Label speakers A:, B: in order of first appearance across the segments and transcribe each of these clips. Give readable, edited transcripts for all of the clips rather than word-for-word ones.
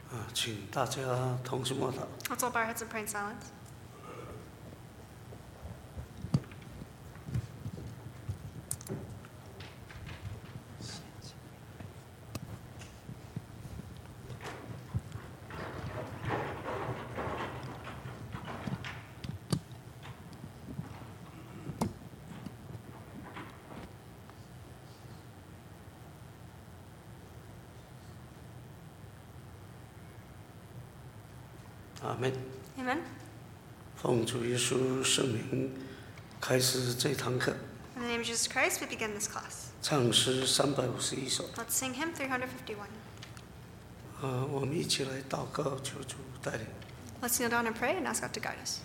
A: 请大家同时默祷。
B: Let's all bow our heads and pray in silence.
A: 阿门。
B: Amen.
A: 奉主耶稣圣名开始这堂课。
B: In the name of Jesus Christ, we begin this class.
A: 唱诗351首。
B: Let's sing hymn 351.
A: 我们一起来祷告，求主带领。
B: Let's kneel down and pray and ask God to guide us.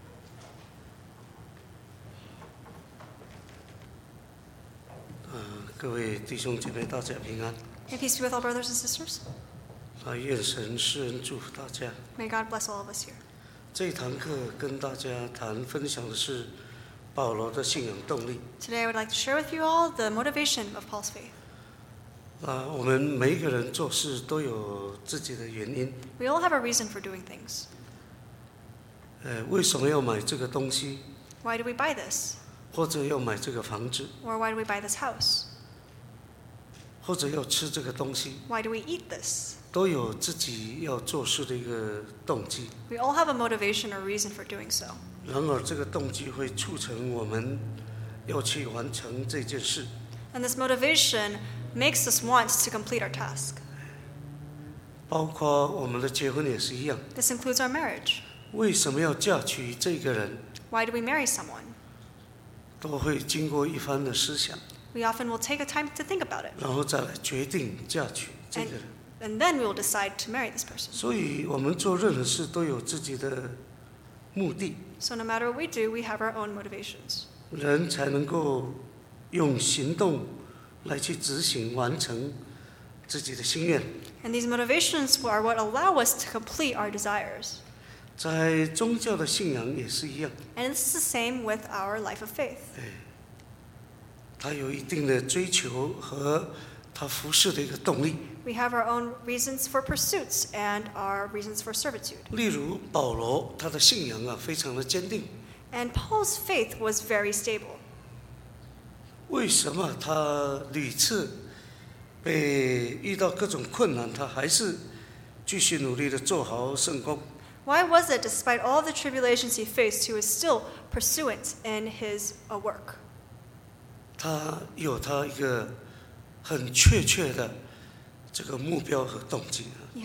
A: 各位弟兄姐妹，大家平安。
B: May peace be with all brothers and sisters.
A: 愿神施恩祝福大家。
B: May God bless all of us here.
A: 这一堂课跟大家分享的是保罗的信仰动力。
B: Today I would like to share with you all the motivation of Paul's faith.
A: 我们每一个人做事都有自己的原因。
B: We all have a reason for doing things.
A: 为什么要买这个东西，
B: Why do we buy this?
A: 或者要买这个房子，
B: Or why do we buy this house?
A: 或者要吃这个东西，
B: Why do we eat this?
A: 都有自己要做事的一个动机。
B: We all have a motivation or reason for doing so.
A: 然而，这个动机会促成我们要去完成这件事。
B: And this motivation makes us want to complete our task.
A: 包括我们的结婚也是一样。
B: This includes our marriage.
A: 为什么要嫁娶这个人，
B: Why do we marry someone?
A: 都会经过一番的思想，
B: We often will take a time to think about it.
A: 然后再来决定嫁娶这个人。
B: And then we will decide to marry this person.
A: 所以，我们做任何事都有自己的目的，
B: So no matter what we do, we have our own motivations.
A: 人才能够用行动来去执行完成自己的心愿。
B: And these motivations are what allow us to complete our desires.
A: 在宗教的信仰也是一样，
B: And this is the same with our life of faith.
A: 它有一定的追求和它服侍的一个动力。
B: We have our own reasons for pursuits and our reasons for servitude.
A: 例如保罗，他的信仰非常的坚定。
B: And Paul's faith was very stable.
A: 为什么他屡次被遇到各种困难，他还是继续努力的做好圣工？
B: Why was it, despite all the tribulations he faced, he was still pursuant in his work?
A: 他有他一个很确切的这个目标和动机。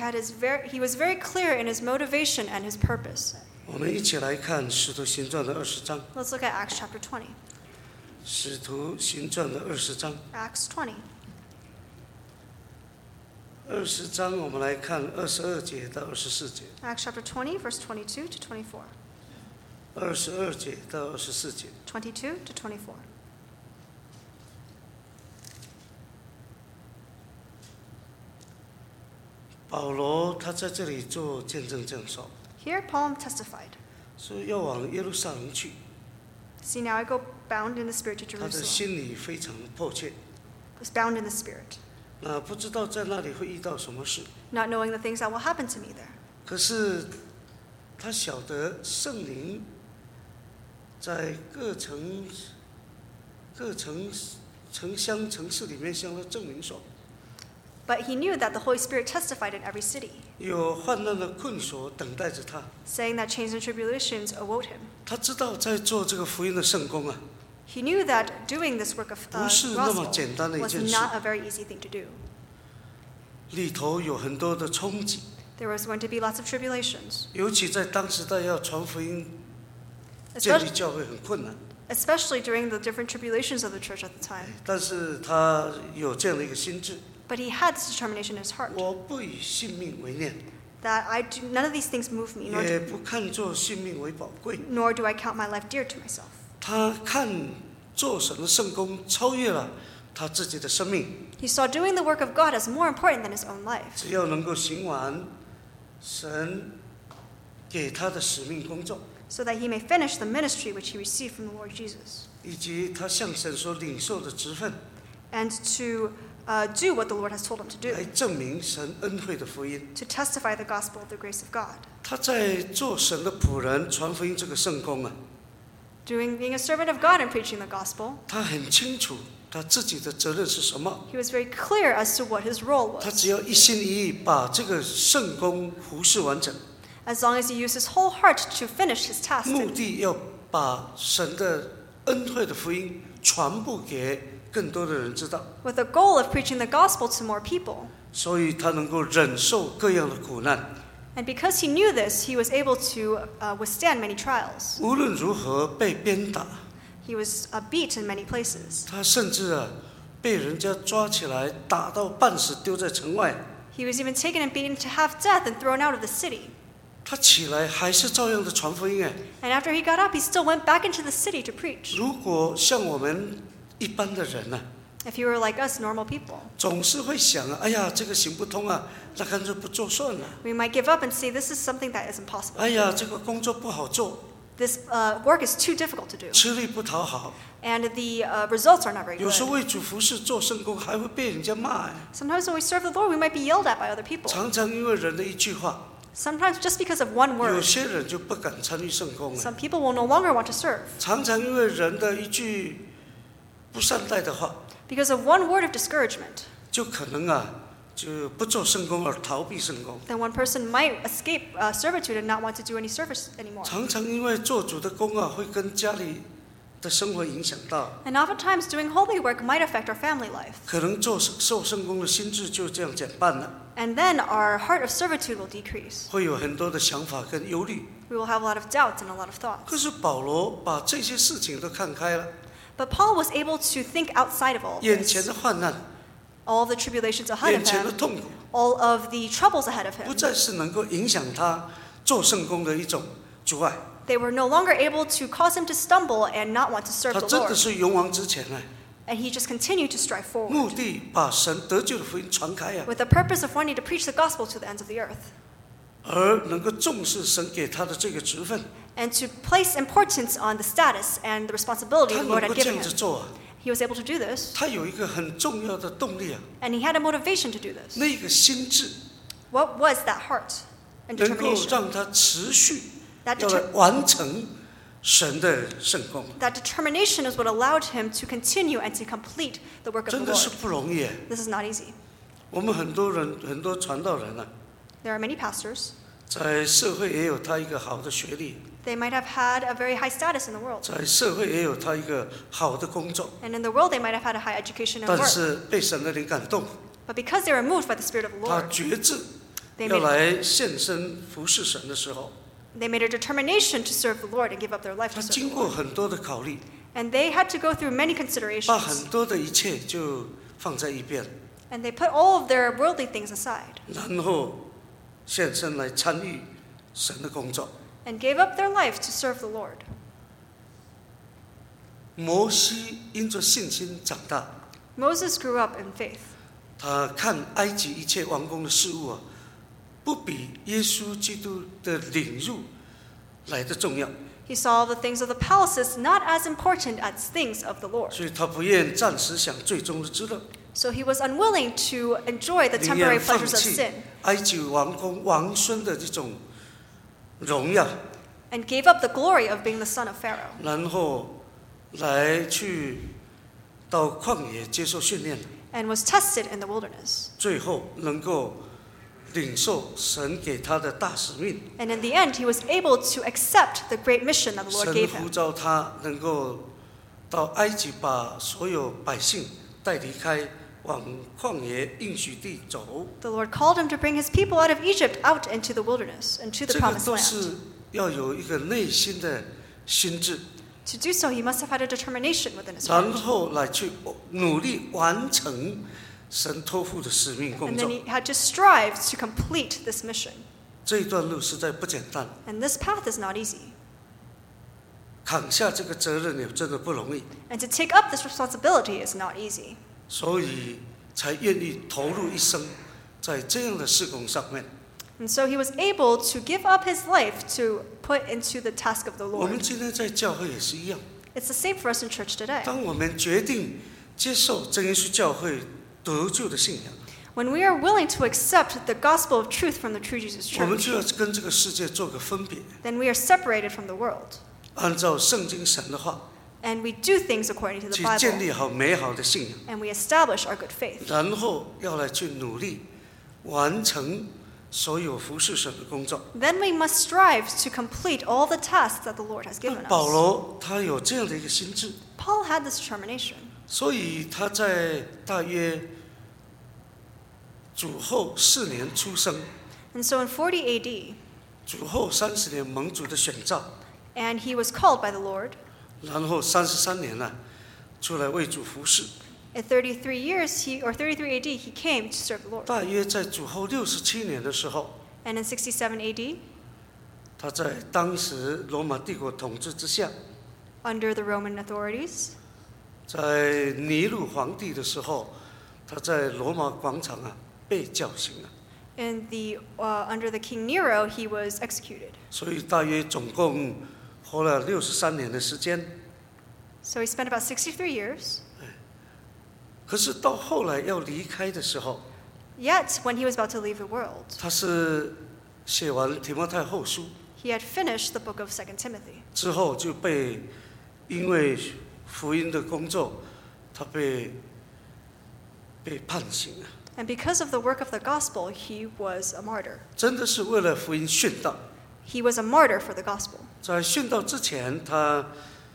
B: He was very clear in his motivation and his purpose.
A: 我们一起来看《使徒行传》的20章，
B: Let's look at Acts chapter 20.
A: 《使徒行传》的20章。
B: Acts 20.
A: 20章我们来看22节到24节。
B: Acts chapter 20, verse 22 to 24.
A: 22节到24节。
B: 22 to 24.
A: 保罗他在这里做见证这样说，
B: Here Paul testified,
A: 说要往耶路撒冷去，
B: See, now I go bound in the spirit to
A: 他的
B: Jerusalem.
A: 心里非常迫切。
B: Was bound in the spirit,
A: 不知道在那里会遇到什么事，
B: not knowing the things that will happen to me there.
A: 可是他晓得圣灵在各城乡城市里面向他证明说，
B: But he knew that the Holy Spirit testified in every city,
A: 有患难的困锁等待着他。
B: saying that chains and tribulations await him.
A: 他知道在做这个福音的圣工
B: He knew that doing this work of
A: 不是那么
B: gospel
A: 简单的一
B: was
A: 件事，
B: not a very easy thing to do.
A: 里头有很多的冲击，
B: There was going to be lots of tribulations,
A: 尤其在当时代要传福音、建立
B: especially,
A: 教会很困难。
B: especially during the different tribulations of the church at the time.
A: 但是他有这样的一个心智，
B: But he had this determination in his heart
A: 我不以性命为念，
B: that none of these things move me,
A: 也不看作性命为宝贵。
B: nor do I count my life dear to myself.
A: 他看做神的圣工超越了他自己的生命，
B: He saw doing the work of God as more important than his own life.
A: 只要能够行完神给他的使命工作，
B: so that he may finish the ministry which he received from the Lord Jesus,
A: 以及他向神所领受的职分，
B: and to do what the Lord has told him to do,
A: 来证明神恩惠的福音。
B: to testify the gospel of the grace of God.
A: 他在做神的仆人传福音这个圣工啊，
B: Being a servant of God and preaching the gospel,
A: 他很清楚他自己的责任是什么，
B: he was very clear as to what his role
A: 他
B: was.
A: 只要一心一意把这个圣工服事完成，
B: As long as he used his whole heart to finish his task,
A: 目的要把神的恩惠的福音传播给更多的人知道，
B: with the goal of preaching the gospel to more people.
A: 所以他能够忍受各样的苦难。
B: And because he knew this, he was able to withstand many trials.
A: 无论如何被鞭打，
B: He was beat in many places.
A: 他甚至被人家抓起来打到半死，丢在城外。
B: He was even taken and beaten to have death and thrown out of the city.
A: 他起来还是照样的传福音。
B: And after he got up, he still went back into the city to preach.
A: 如果像我们一般的人呢，
B: If you were like us, normal people,
A: 总是会想哎呀，这个行不通啊，那干脆不做算了。
B: we might give up and say, this is something that is impossible.
A: 哎呀，这个工作不好做，
B: This work is too difficult to do.
A: 吃力不讨好，
B: And the results are not very
A: 有时
B: good.
A: 为主服侍做圣工还会被人家骂。
B: Sometimes when we serve the Lord, we might be yelled at by other people.
A: 常常因为人的一句话，
B: Sometimes just because of one
A: 有
B: word,
A: 些人就不敢参与圣工了。
B: some people will no longer want to serve.
A: 常常因为人的一句不善待的话，
B: Because of one word of discouragement,
A: 就可能就不做圣工而逃避圣工。
B: then one person might escape servitude and not want to do any service anymore.
A: 常常因为做主的工会跟家里的生活影响到，
B: And oftentimes doing holy work might affect our family life.
A: 可能受圣工的心智就这样减半了，
B: And then our heart of servitude will decrease.
A: 会有很多的想法跟忧虑。
B: We will have a lot of doubts and a lot of
A: 可
B: thoughts.
A: 是保罗把这些事情都看开了，
B: But Paul was able to think outside of all of
A: 眼前
B: this,
A: 的患难，
B: all the tribulations ahead
A: 眼
B: of
A: 前的
B: him,
A: 痛苦，
B: all of the troubles ahead of
A: 不
B: him.
A: 再是能够影响他做圣工的一种阻碍。
B: They were no longer able to cause him to stumble and not want to serve
A: 他
B: the
A: 真的
B: Lord.
A: 是勇往直前呢，
B: And he just continued to strive
A: 目
B: forward
A: 的把神得救的福音传开
B: with the purpose of wanting to preach the gospel to the ends of the earth
A: 而能够重视神给他的这个职分，
B: and to place importance on the status and the responsibility
A: 他
B: the Lord
A: 能
B: had
A: 够这
B: given
A: 样子
B: him.
A: 做
B: He was able to do this,
A: 他有一个很重要的动力
B: and he had a motivation to do this.
A: 那个心智
B: What was that heart and
A: 能够
B: determination?
A: 让他持续
B: That
A: 要来完成神的圣工，
B: determination is what allowed him to continue and to complete the work of
A: 真
B: the
A: 的是
B: Lord.
A: 不容易。
B: This is not easy.
A: 我们很多人很多传道人
B: There are many pastors.
A: 在社会也有他一个好的学历，
B: They might have had a very high status in the world.
A: 在社会也有他一个好的工作，
B: And in the world, they might have had a high education and
A: 但
B: work.
A: 是被神的灵感动，
B: But because they were moved by the Spirit of the
A: 他
B: Lord,
A: 决志
B: they
A: 要
B: made,
A: 来献身服侍神的时候，
B: they made a determination to serve the Lord and give up their life
A: 他
B: to
A: 经
B: serve the
A: 过
B: Lord.
A: 很多的考虑，
B: And they had to go through many
A: 把
B: considerations.
A: 很多的一切就放在一边，
B: And they put all of their worldly things aside
A: 然后献身来参与神的工作。
B: and gave up their life to serve the Lord.
A: 摩西因着信心长大，
B: Moses grew up in faith.
A: 他看埃及一切王宫的事物不比耶稣基督的领入来的重要，
B: He saw the things of the palaces not as important as things of the Lord.
A: 所以他不愿暂时享最终的之乐，
B: So he was unwilling to enjoy the
A: 宁
B: temporary
A: 愿放
B: pleasures of
A: 弃
B: sin
A: 埃及王宫王孙的这种荣耀，
B: and gave up the glory of being the son of Pharaoh
A: 然后来去到旷野接受训练，
B: and was tested in the wilderness.
A: 最后能够领受神给他的大使命。
B: And in the end, he was able to accept the great mission that the Lord
A: 神
B: gave
A: 呼
B: him.
A: 召他能够到埃及，把所有百姓带离开，往旷野应许地走。
B: The Lord called him to bring his people out of Egypt out into the wilderness and to the
A: 这个
B: promised
A: 都
B: land.
A: 是要有一个内心的心智，
B: To do so, he must have had a determination within his
A: 然
B: heart.
A: 后来去努力完成神托付的使命工
B: And
A: 作
B: then。he had to strive to complete this mission.
A: 这一段路实在不简单，
B: And this path is not easy.
A: 扛下这个责任也真的不容易，
B: And to take up this responsibility is not easy.
A: 所以才愿意投入一生在这样的事工上面。
B: And so he was able to give up his life to put into the task of the
A: 我们
B: Lord.
A: 今天在教会也是一样，
B: It's the same for us in church today.
A: 当我们决定接受真耶稣教会得救的信仰，
B: When we are willing to accept the gospel of truth from the true Jesus
A: 我们
B: Church,
A: 就要跟这个世界做个分别，
B: then we are separated from the world.
A: 按照圣经神的话
B: And we do things according to the
A: 去建
B: Bible.
A: 立好美好的信仰，
B: And we establish our good faith.
A: 然后要来去努力完成所有服侍神的工作。
B: Then we must strive to complete all the tasks that the Lord has
A: 那
B: given
A: 保
B: us.
A: 罗他有这样的一个心智，
B: Paul had this determination.
A: 所以他在大约主后4年出生，
B: And so in 40 AD,
A: 主后30年蒙主的选召，
B: and he was called by the Lord.
A: 然后33年呢，出来为主服侍。
B: At 33 AD, he came to serve the Lord.
A: 大约在主后67年的时候，
B: And in 67 AD,
A: 他在当时罗马帝国统治之下，
B: under the Roman authorities,
A: 在尼禄皇帝的时候，他在罗马广场被绞刑了。
B: under the King Nero, he was executed.
A: 所以大约总共活了63年的时间。
B: So he spent about 63 years.
A: 可是到后来要离开的时候，
B: Yet, when he was about to leave the world,
A: 他是写完提摩太后书
B: he had finished the book of 2 Timothy.
A: 之后，就被因为福音的工作，他被判刑了。
B: And because of the work of the gospel, he was a martyr.
A: 真的是为了福音殉道。
B: He was a martyr for the gospel.
A: 在殉道之前，他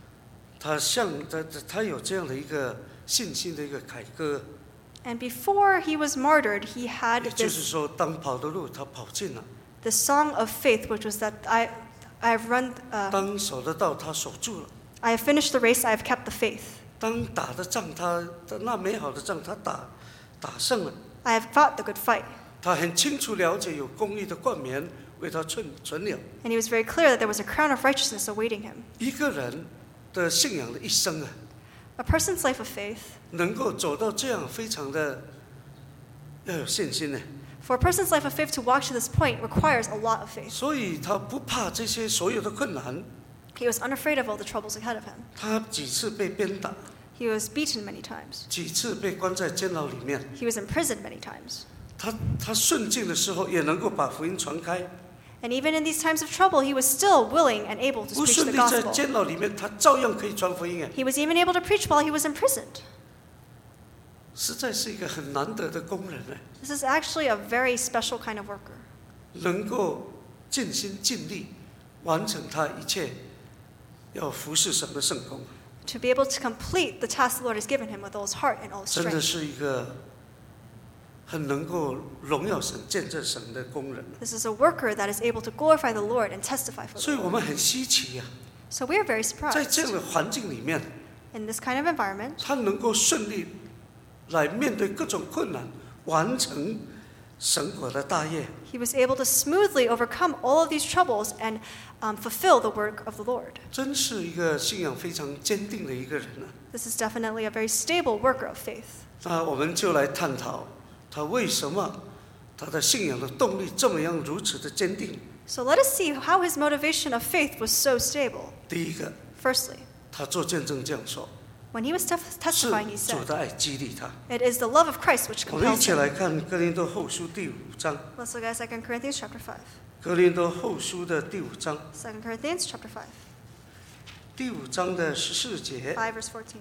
A: 有这样的一个信心的一个凯歌，
B: And before he was martyred, he had
A: 也就是
B: this
A: 说，当跑的路他跑尽了，
B: the song of faith, which was that I've run,
A: 当守的道他守住了，
B: I have finished the race, I have kept the faith.
A: 当打的仗他那美好的仗他打胜了。
B: I have fought the good fight.
A: 他很清楚了解有公义的冠冕为他存了。
B: And he was very clear that there was a crown of righteousness awaiting him.
A: 一个人的信仰的一生
B: A person's life of faith,
A: 能够走到这样，非常的要有信心呢。
B: for a person's life of faith to walk to this point requires a lot of faith.
A: 所以他不怕这些所有的困难。
B: He was unafraid of all the troubles ahead of him.
A: 他几次被鞭打，
B: He was beaten many times.
A: 几次被关在监牢里面。
B: He was imprisoned many times.
A: 他顺境的时候也能够把福音传开，
B: And even in these times of trouble, he was still willing and able to
A: 不
B: preach
A: 顺
B: the
A: 利在
B: gospel.
A: 监牢里面，他照样可以传福音。
B: He was even able to preach while he was imprisoned.
A: 实在是一个很难得的工人
B: This is actually a very special kind of worker,
A: 能够尽心尽力完成他一切要服侍神的圣工，
B: to be able to complete the task the Lord has given him with all his heart and all his
A: 真的
B: strength.
A: 是一个很能够荣耀神、见证神的工人。
B: This is a worker that is able to glorify the Lord and testify for
A: 所以
B: the
A: 我
B: Lord.
A: 们很稀奇呀、
B: So we are very
A: 在这样
B: surprised
A: 的环境里面，
B: in this kind of environment.
A: 他能够顺利来面对各种困难，完成神国的大业。
B: He was able to smoothly overcome all of these troubles and fulfill the work of the Lord.
A: 真是一个信仰非常坚定的一个人呢、
B: This is definitely a very stable worker of faith.
A: 那我们就来探讨他为什么他的信仰的动力这么样如此的坚定。
B: So let us see how his motivation of faith was so stable.
A: 第一个，
B: Firstly,
A: 他做见证这样说，
B: when he was
A: 是
B: testifying, he
A: 主
B: said,
A: 的爱激励他。
B: "It is the love of Christ which
A: 我们一
B: compels
A: 起
B: him."
A: 来看哥林多后书第5章，
B: Let's look at 2 Corinthians chapter 5.
A: 哥林多后书的第5章，
B: 2 Corinthians chapter 5,
A: 第5章的14节，
B: 5 verse 14.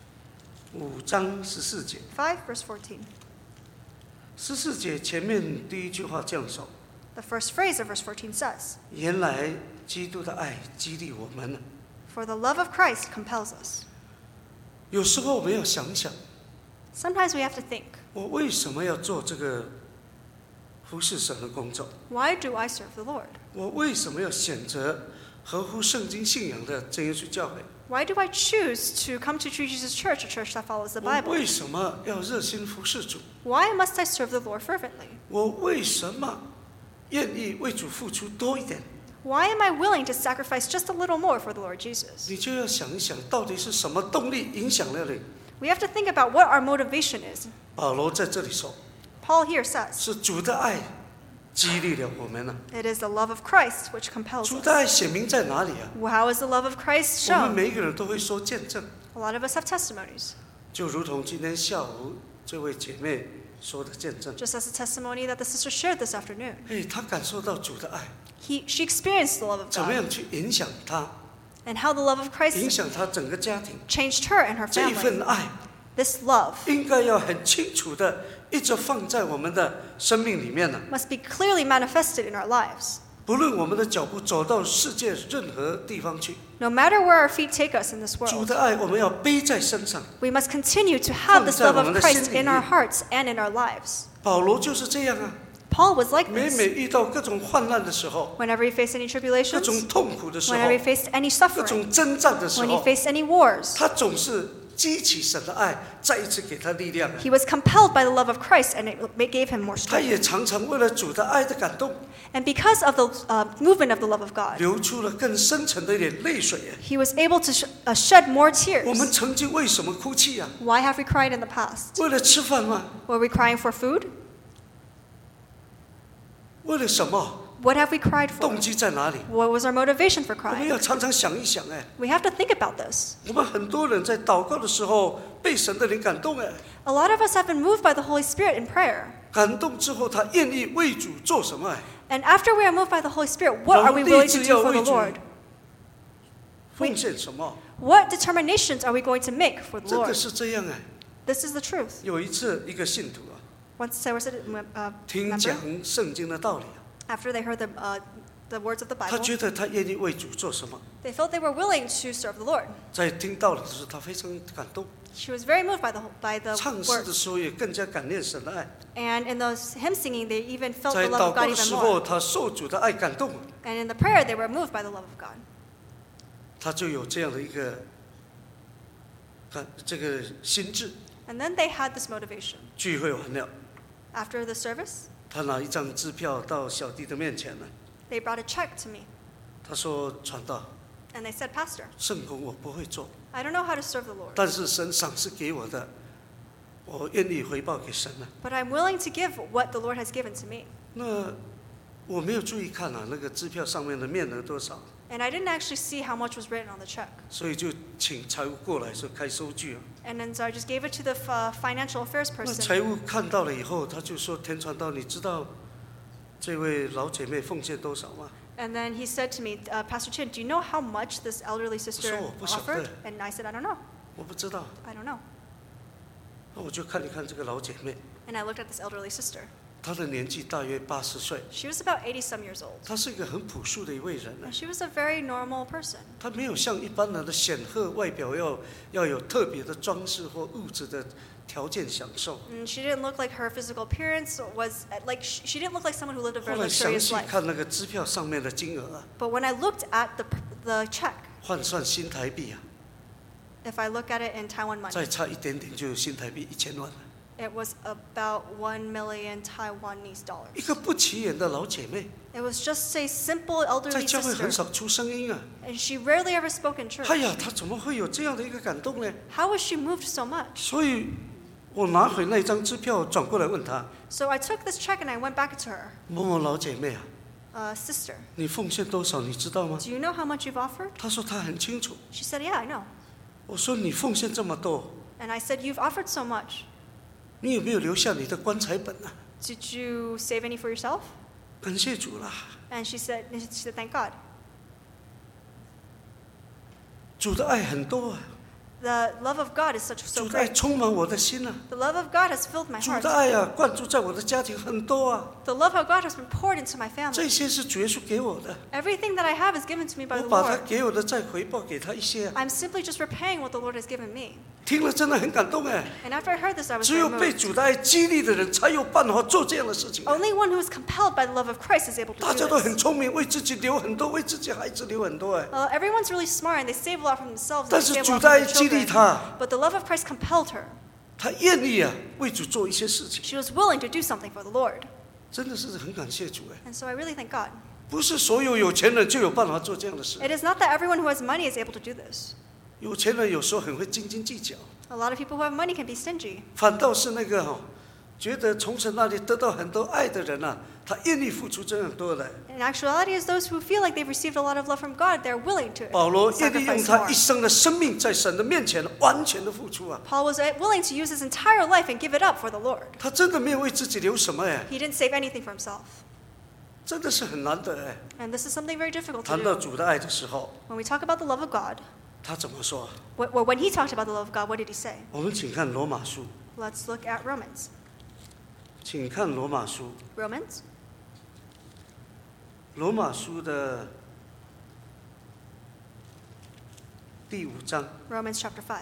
A: 5章14节，
B: 5 verse 14.
A: 14节前面第一句话这样说：
B: The first phrase of verse 14 says,
A: 原来基督的爱激励我们了。
B: "For the love of Christ compels us."
A: 有时候我们要想想，
B: Sometimes we have to think,
A: 我为什么要做这个服侍神的工作？
B: why do I serve the Lord?
A: 我为什么要选择合乎圣经信仰的真耶稣教会？
B: Why do I choose to come to True Jesus Church, a church that follows the
A: 我
B: Bible?
A: 为什么要热心服侍主？
B: Why must I serve the Lord fervently?
A: 我为什么愿意为主付出多一点？
B: Why am I willing to sacrifice just a little more for the Lord Jesus?
A: 你就要想一想，到底是什么动力影响了你？
B: We have to think about what our motivation is.
A: 保罗在这里说，
B: Paul here says,
A: 是主的爱激励了我们呢。
B: "It is the love of Christ which compels
A: 主的爱
B: us."
A: 显明在哪里啊？
B: How is the love of Christ
A: 我们
B: shown?
A: 每一个人都会说见证，
B: A lot of us have testimonies.
A: 就如同今天下午这位姐妹说的见证。
B: just as the testimony that the sister shared this afternoon.
A: 她感受到主的爱，
B: She experienced the love of
A: 怎么
B: God
A: 样去影响她，
B: and how the love of
A: 影
B: Christ
A: 响她整个家庭。
B: changed her and her
A: 这一
B: family.
A: 份爱
B: This love
A: 应该要很清楚的一直放在我们的生命里面呢。
B: must be clearly manifested in our lives.
A: 不论我们的脚步走到世界任何地方去，
B: No matter where our feet take us in this
A: 主
B: world,
A: 的爱我们要背在身上。
B: we must continue to have this love of
A: 放在我们的
B: Christ
A: 心里面。
B: in our hearts and in our lives.
A: 保罗就是这样啊，
B: Paul was like
A: 每
B: this.
A: 遇到各种患难的时候，
B: Whenever he faced any
A: 各
B: tribulations,
A: 种痛苦的时候，
B: whenever he faced any
A: 各
B: suffering,
A: 种征战的时
B: when he
A: 候，
B: faced any wars,
A: 他总是激起神的爱，再一次给他力量。
B: he was compelled by the love of Christ, and it gave him more
A: 他
B: strength.
A: 也常常为了主的爱的感动，
B: And because of the movement of the love of God,
A: 流出了更深沉的一点泪水。
B: he was able to shed more
A: 我们
B: tears.
A: 曾经为什么哭泣啊？
B: Why have we cried in the past?
A: 为了吃饭吗？
B: Were we crying for food?
A: 为了什么？
B: What have we cried for?
A: 动机在哪里？
B: What was our motivation for
A: 我们要
B: crying?
A: 常常想一想。
B: We have to think about this.
A: 我们很多人在祷告的时候被神的灵感动。
B: A lot of us have been moved by the Holy Spirit in prayer.
A: 感动之后，他愿意为主做什么？
B: And after we are moved by the Holy Spirit, what are we willing to do for the Lord?
A: 奉献什么？
B: What determinations are we going to make for the
A: 真的
B: Lord?
A: 是这样。
B: This is the truth.
A: 有一次，一个信徒
B: Once there was a
A: 听
B: member,
A: 讲圣经的道理，
B: after they heard the words of the
A: 他
B: Bible,
A: 觉得他愿意为主做什么。
B: they felt they were willing to serve the Lord.
A: 在听道理的时候，他非常感动。
B: She was very moved by the
A: 唱诗的
B: words.
A: 时候也更加感念神的爱。
B: And in those hymn singing, they even felt
A: 在
B: the
A: 祷
B: love of
A: 告
B: God
A: 的
B: even
A: 时候，
B: more.
A: 他受主的爱感动，
B: And in the prayer, they were moved by the love of God.
A: 他就有这样的一个这个心智。
B: And then they had this motivation.
A: 聚会完了，
B: After the service,
A: 他拿一张支票到小弟的面前了。
B: they brought a check to me.
A: 他说：“传道，
B: And they said, Pastor,
A: 圣工我不会做，
B: I don't know how to serve the Lord,
A: 但是神赏赐给我的，我愿意回报给神了。
B: but I'm willing to give what the Lord has given to me.
A: 那我没有注意看那个支票上面的面额多少，
B: And I didn't actually see how much was written on the check.
A: 所以就请财务过来说开收据。
B: And then so I just gave it to the financial affairs
A: 那
B: person.
A: 财务看到了以后，他就说：田传道，你知道这位老姐妹奉献多少吗？
B: And then he said to me, Pastor Chin, do you know how much this elderly sister
A: 我说我不晓得。
B: offered? And I said, I don't know.
A: 我不知道。
B: I don't know.
A: 那我就看一看这个老姐妹，
B: And I looked at this elderly sister.
A: 她的年纪大约80岁，
B: She was about 80 some years old.
A: 她是一个很朴素的一位人呢
B: And。she was a very normal person.
A: 她没有像一般人的显赫外表要有特别的装饰或物质的条件享受。
B: And she didn't look like her physical appearance was like she didn't look like someone who lived a
A: 后
B: very
A: 来详
B: luxurious
A: 细
B: life.
A: 看那个支票上面的金额
B: But when I looked at the check,
A: 换算新台币
B: if I look at it in Taiwan
A: 再
B: money,
A: 差一点点就有新台币1000万了。
B: it was about 1 million Taiwanese
A: 一
B: dollars.
A: 个不起眼的老姐妹，
B: It was just a simple
A: 在
B: elderly
A: 教会很
B: sister,
A: 少出声音啊。
B: and she rarely ever spoke in
A: 哎
B: church.
A: 呀，她怎么会有这样的一个感动呢？
B: How was she moved so much?
A: 所以我拿回那张支票，转过来问她：
B: So I took this check and I went back to her.
A: 某某老姐妹啊，
B: Sister,
A: 你奉献多少？你知道吗？
B: do you know how much you've offered?
A: 她说她很清楚。
B: She said, Yeah, I know.
A: 我说你奉献这么多，
B: And I said, You've offered so much.
A: 你有没有留下你的棺材本啊？
B: Did you save any for yourself?
A: 感谢主啦，
B: And she said, Thank God.
A: 主的爱很多啊，
B: The love of God is so
A: 主的爱
B: great.
A: 充满我的心啊，
B: The love of God has filled my
A: 主
B: heart.
A: 的爱啊灌注在我的家庭很多啊，
B: The love of God has been poured into my
A: 这
B: family.
A: 些是主耶稣给我的，
B: Everything that I have is given to me by
A: 我
B: the
A: 把他
B: Lord.
A: 给我的再回报给他一些啊。
B: I'm simply just repaying what the Lord has given me.
A: 听了真的很感动哎，
B: And after I heard this, I was
A: 只
B: very
A: 有被
B: moved.
A: 主的爱激励的人才有办法做这样的事情。
B: Only one who is compelled by the love of Christ is able
A: 大
B: to
A: 家
B: do
A: 都很
B: this.
A: 聪明，为自己留很多，为自己孩子留很多哎，
B: Everyone's really smart and they save a lot for themselves.
A: 但
B: And
A: 是
B: they save a
A: 主
B: lot
A: 的
B: for
A: 爱
B: their
A: 激励
B: children.
A: 他，
B: But the love of Christ compelled her.
A: 他愿意啊为主做一些事情，
B: She was willing to do something for the Lord.
A: 真的是很感谢主哎。
B: And so I really thank God.
A: 不是所有有钱人就有办法做这样的事，
B: It is not that everyone who has money is able to do this.
A: 有钱人有时候很会斤斤计较，
B: A lot of people who have money can be stingy.
A: 反倒是那个觉得从神那里得到很多爱的人啊，他愿意付出这样多的。
B: In actuality, as those who feel like they've received a lot of love from God, they're willing to
A: 保罗愿意用
B: sacrifice
A: 他
B: more.
A: 一生的生命在神的面前完全的付出啊！
B: Paul was willing to use his entire life and give it up for the Lord.
A: 他真的没有为自己留什么哎，
B: He didn't save anything for himself.
A: 真的是很难得哎。
B: And this is something very difficult to
A: 谈到
B: do.
A: 主的爱的时候，
B: When we talk about the love of God,
A: 他怎么说？
B: when he talked about the love of God, what did he say?
A: 我们请看罗马书，
B: Let's look at Romans.
A: 请看罗马书，
B: Romans
A: 罗马书的第5章，
B: Romans chapter 5.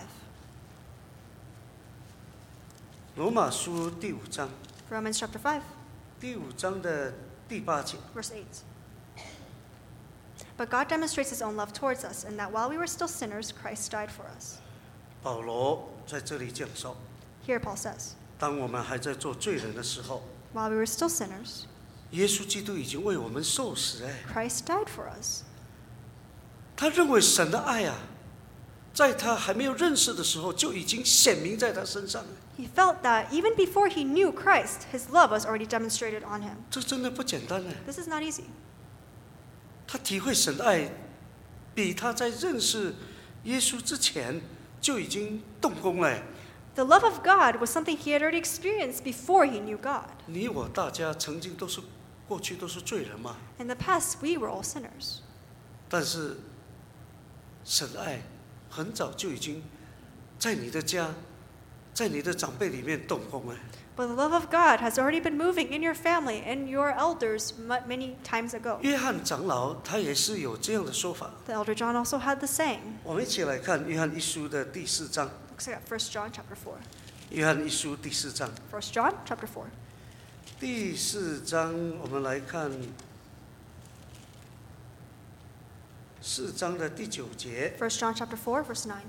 A: 罗马书第5章，
B: Romans chapter 5,
A: 第5章的第8节。
B: verse 8. But God demonstrates his own love towards us, in that while we were still sinners, Christ died for us.
A: 保罗在这里讲说，
B: Here Paul says,
A: 当我们还在做罪人的时候，
B: while we were still sinners,
A: 耶稣基督已经为我们受死哎。
B: Christ died for us.
A: 他认为神的爱啊，在他还没有认识的时候就已经显明在他身上了。
B: He felt that even before he knew Christ, his love was already demonstrated on him.
A: 这真的不简单哎。
B: This is not easy.
A: 他体会神的爱，比他在认识耶稣之前就已经动工了。
B: The love of God was something he had already experienced before he knew God.
A: 你我大家曾经都是过去都是罪人嘛，
B: In the past, we were all sinners.
A: 但是神的爱很早就已经在你的家，在你的长辈里面动工了。
B: But the love of God has already been moving in your family and your elders many times ago.
A: 约翰长老他也是有这样的说法。
B: The elder John also had the saying.
A: 我们一起来看约翰一书的第4章。
B: Looks like 1 John chapter 4.
A: 约翰一书第4章，
B: 1 John chapter 4.
A: 第4章我们来看4章的第9节。
B: 1 John chapter 4, verse 9.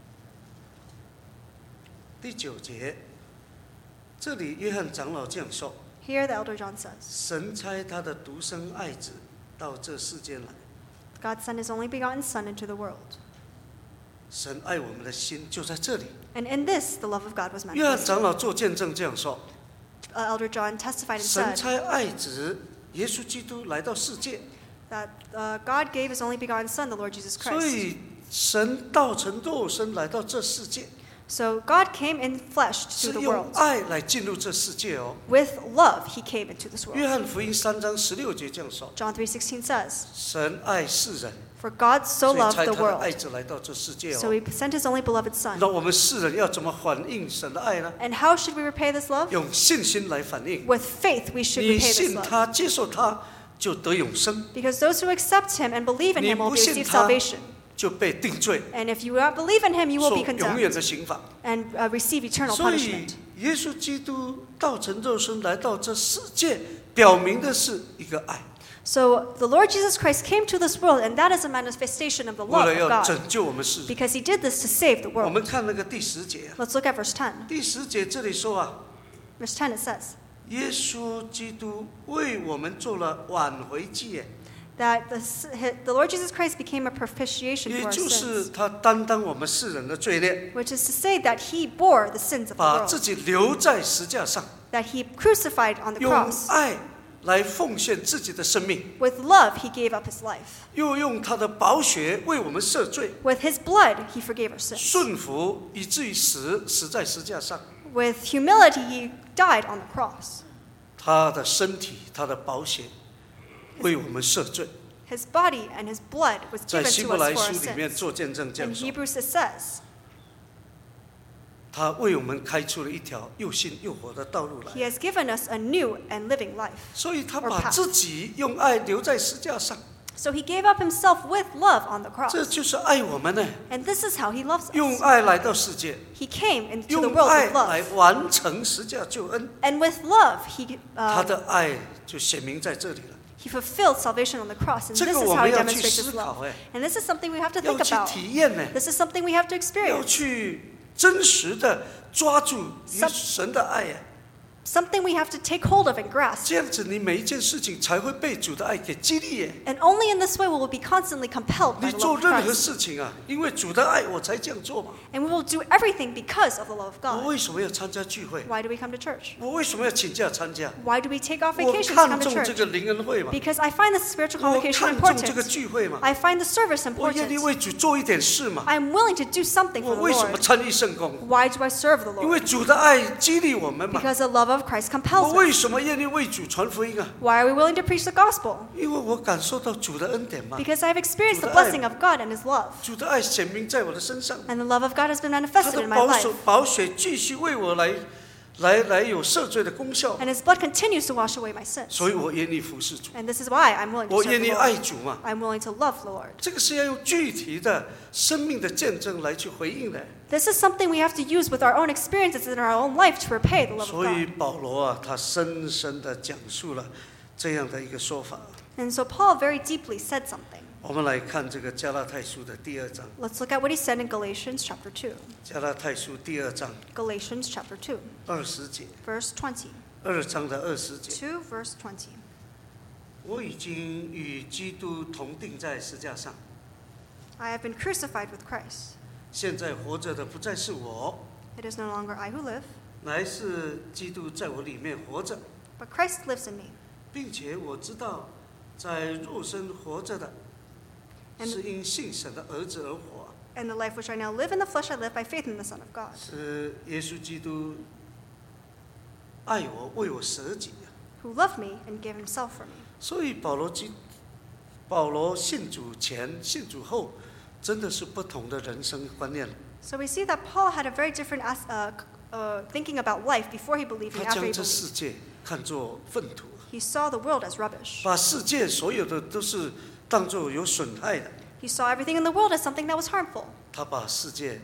A: 第9节，这里约翰长老这样说：
B: Here the elder John says,
A: 神差他的独生爱子到这世间来，
B: God sent his only begotten Son into the world.
A: 神爱我们的心就在这里。
B: And in this, the love of God was
A: 约翰
B: manifested.
A: 长老做见证这样说：
B: Elder John testified and
A: 神
B: said
A: 差爱子耶稣基督来到世界，
B: that God gave his only begotten Son, the Lord Jesus
A: 所
B: Christ.
A: 以神道成肉身来到这世界，
B: So God came in flesh to
A: 是
B: the
A: 用
B: world.
A: 爱来进入这世界哦。
B: With love, he came into this
A: 约
B: world.
A: 翰福音3章16节这样说：
B: John 3:16 says,
A: 神爱世人，
B: For God so
A: 所以
B: loved
A: 差
B: the
A: 他的爱
B: world.
A: 子来到这世界
B: So
A: 哦。
B: he sent his only beloved Son.
A: 那我们世人要怎么反应神的爱呢？
B: And how should we repay this love?
A: 用信心来反应。
B: With faith, we should
A: 你
B: repay this
A: 信
B: love.
A: 他，接受他，就得永生，
B: Because those who accept him and believe in
A: 你
B: him will
A: 不信
B: receive
A: 他
B: salvation.
A: 就被定罪，
B: And if you do not believe in him, you will
A: 受
B: be
A: 永远
B: condemned
A: 的刑罚。
B: and receive eternal
A: 所以
B: punishment.
A: 耶稣基督道成肉身来到这世界，表明的是一个爱，
B: So the Lord Jesus Christ came to this world, and that is a manifestation of the
A: 为
B: love
A: 了
B: of
A: 要
B: God.
A: 拯救我们世人。
B: Because he did this to save the
A: 我
B: world.
A: 们看那个第10节，
B: Let's look at verse 10.
A: 第10节这里说啊，
B: Verse 10 it says
A: 耶稣基督为我们做了挽回祭，
B: that the Lord Jesus Christ became a propitiation
A: 也
B: for our
A: 就是
B: sins,
A: 他担当我们世人的罪孽，
B: which is to say that he bore the sins of the
A: 把自
B: world,
A: 己留在石架上，
B: that he crucified on the
A: 用
B: cross.
A: 爱来奉献自己的生命，
B: With love, he gave up his life.
A: 又用他的宝血为我们赦罪，
B: With his blood, he forgave our sins.
A: 顺服以至于死在石架上。
B: With humility, he died on the cross.
A: 他的身体，他的宝血为我们赦罪。
B: His body and his blood was
A: 在
B: given
A: 希
B: to
A: 伯来
B: us for
A: 书
B: our
A: 里面
B: sins.
A: 做见证这
B: In
A: 样说，
B: Hebrews it says,
A: 他为我们开出了一条又新又活的道路
B: he
A: 来，
B: has given us a new and living life.
A: 所以他
B: or
A: 把
B: path.
A: 自己用爱留在石架上，
B: So he gave up himself with love on the
A: 这
B: cross.
A: 就是爱我们呢。
B: And this is how he loves
A: 用
B: us.
A: 爱来到世界，
B: He came into the
A: 用
B: world
A: 爱
B: with
A: 来
B: love.
A: 完成十架救恩，
B: And with love, he
A: 他的爱就显明在这里了。
B: he fulfilled salvation on the cross. And
A: 这
B: this
A: 个
B: is
A: 我
B: how
A: 们
B: he
A: 要去
B: demonstrates
A: 思
B: his
A: 考
B: love.
A: 哎，
B: And this is something we have to
A: 要
B: think
A: 去
B: about.
A: 体验呢，
B: This is something we have to
A: 要
B: experience.
A: 去真实的抓住神的爱哎。
B: something we have to take hold of and grasp.
A: 这样子你每一件事情才会被主的爱给激励耶。
B: And only in this way will we be constantly compelled
A: 你
B: by the
A: 做
B: love of
A: 任何
B: Christ.
A: 事情啊，因为主的爱我才这样做嘛。
B: And we will do everything because of the love of
A: 我
B: God.
A: 为什么要参加聚会？
B: Why do we come to church?
A: 我为什么要请假参加？
B: Why do we take off
A: 我
B: vacations to
A: 看
B: come to
A: 重这
B: church?
A: 个灵恩会嘛，
B: Because I find the spiritual
A: 我
B: convocation
A: 看重这个
B: important.
A: 聚会嘛，
B: I find the service
A: 我愿意
B: important.
A: 为主做一点事嘛。
B: I am willing to do something
A: 我
B: for the
A: 为什么
B: Lord.
A: 参与圣工？
B: Why do I serve the
A: 因为
B: Lord?
A: 主的爱激励我们嘛。
B: Because the love of Christ
A: 我
B: compels
A: 为
B: us.
A: 什么愿意为主传福音啊？
B: Why are we willing to preach the gospel?
A: 因为我感受到主的恩典嘛，
B: Because I've experienced the blessing of God and His love.
A: 主的爱显明在我的身上，
B: And the love of God has been
A: 他
B: manifested
A: 的
B: in my life.
A: 宝血继续为我来有赦罪的功效，
B: And His blood continues to wash away my sins.
A: 所以我愿意服侍主，
B: And this is why I'm willing
A: 我
B: to serve
A: 愿
B: the
A: 意爱
B: Lord.
A: 主嘛。
B: I'm willing to love the Lord.
A: 这个是要用具体的生命的见证来去回应的。
B: This is something we have to use with our own experiences in our own life to repay the love of
A: 所以
B: God.
A: 保罗啊，他深深的讲述了这样的一个说法。
B: And so Paul very deeply said something.
A: 我们来看这个加拉太书的第2章，
B: Let's look at what he said in Galatians chapter 2.
A: 加拉太书第2章
B: Galatians chapter 2,
A: 20节
B: verse 20.
A: ，2章的20节。
B: 2 verse 20.
A: 我已经与基督同定在十架上，
B: I have been crucified with Christ.
A: 现在活着的不再是我，
B: It is no longer I who live,
A: 乃是基督在我里面活着，
B: but Christ lives in me.
A: 并且我知道，在肉身活着的，
B: And-
A: 是因信神的儿子而活，
B: And the life which I now live in the flesh, I live by faith in the Son of God,
A: 是耶稣基督爱我，为我舍己。
B: who loved me and gave himself for me.
A: 所以保罗信主前、信主后，真的是不同的人生观念。
B: So we see that Paul had a very different thinking about life before he believed
A: 他
B: and after
A: 将
B: he
A: 这
B: believed.
A: 世界看作粪土，
B: He saw the world as rubbish.
A: 把世界所有的都是当作有损害的。
B: He saw everything in the world as something that was harmful.
A: 他把世界，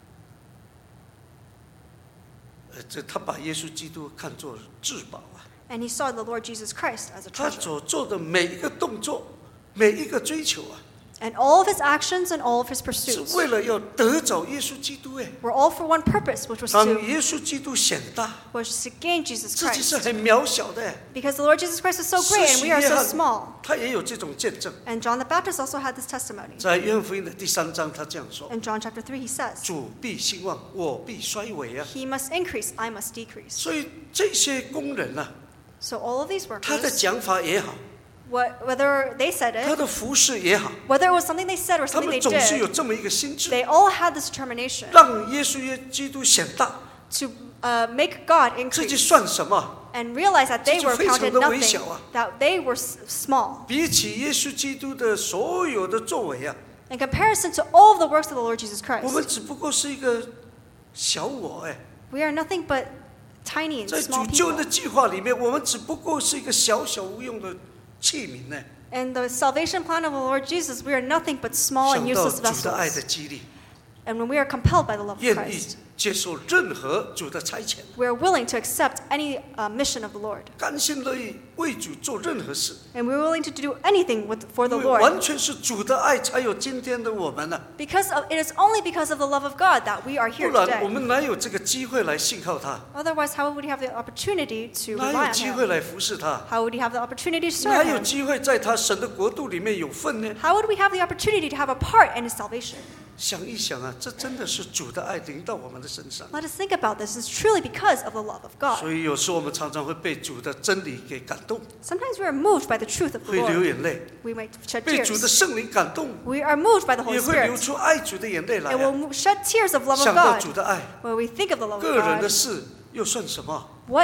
A: 他把耶稣基督看作至宝啊！
B: And he saw the Lord Jesus Christ as a
A: 他
B: treasure.
A: 所做的每一个动作，每一个追求啊，
B: And all of his actions and all of his
A: 是
B: pursuits
A: 为了要得着耶稣基督。哎，
B: were all for one purpose, which was
A: 当
B: to
A: 耶稣基督显大，
B: gain Jesus
A: 自己是
B: Christ.
A: 很渺小的。
B: Because the Lord Jesus Christ is so great and we are so small.
A: 他也有这种见证。
B: And John the Baptist also had this testimony.
A: 在约翰福音的第3章，他这样说
B: In John chapter 3, he says,
A: 主必兴旺，我必衰微啊。
B: He must increase, I must decrease.
A: 所以这些工人啊，
B: So all of these
A: 他的
B: workers,
A: 讲法也好，
B: whether they said
A: 他
B: it,
A: 的服饰也好，
B: whether it was something they said or
A: 他
B: something
A: 们
B: they
A: 总是有
B: did,
A: 这么一个心智，
B: they all had this determination
A: 让耶稣基督显大，
B: to make God
A: 自己
B: increase
A: 算什么？
B: and realize that they were
A: 自己非常
B: counted
A: 的微
B: nothing,
A: 小啊。
B: that they were small.
A: 比起耶稣基督的所有的作为啊，
B: In comparison to all of the works of the Lord Jesus
A: 我们
B: Christ,
A: 只不过是一个小我哎。
B: we are nothing but tiny and
A: 在
B: small
A: 主救恩
B: people.
A: 的计划里面，我们只不过是一个小小无用的器皿呢。
B: In the salvation plan of the Lord Jesus, we are nothing but small and
A: 想到
B: useless
A: 主的爱的
B: vessels.
A: 激励，
B: And when we are compelled by the love of
A: 愿意
B: Christ,
A: 接受任何主的差遣，
B: we are willing to accept any mission of the Lord.
A: 甘心乐意为主做任何事，
B: And we're willing to do anything for
A: 因
B: the
A: 为
B: Lord.
A: 完全是主的爱才有今天的我们呢、
B: Because it is only because of the love of God that we are
A: 不
B: here
A: 然我
B: today.
A: 们哪有这个机会来信靠他？
B: Otherwise, how would we have the opportunity to
A: 哪
B: rely
A: 有
B: on
A: 机会
B: Him?
A: 来服侍他？
B: How would we have the opportunity to
A: 哪
B: serve
A: 有
B: Him?
A: 机会在他神的国度里面有份呢？
B: How would we have the opportunity to have a part in His salvation?
A: 想一想啊，这真的是主的爱临到我们的身上。
B: Let us think about this. It's truly because of the love of God.
A: 所以有时候我们常常会被主的真理给感动，
B: Sometimes we are moved by the truth of the
A: 会流
B: Lord.
A: 眼泪；
B: We might shed
A: 被主的
B: tears.
A: 圣灵感动，
B: We are moved by the Holy
A: 也会流
B: Spirit.
A: 出爱主的眼泪来、
B: And
A: 啊。
B: we'll shed tears of love of
A: 想到
B: God
A: 主的爱，
B: when we think of the love of
A: 个人的
B: God.
A: 事又算什么？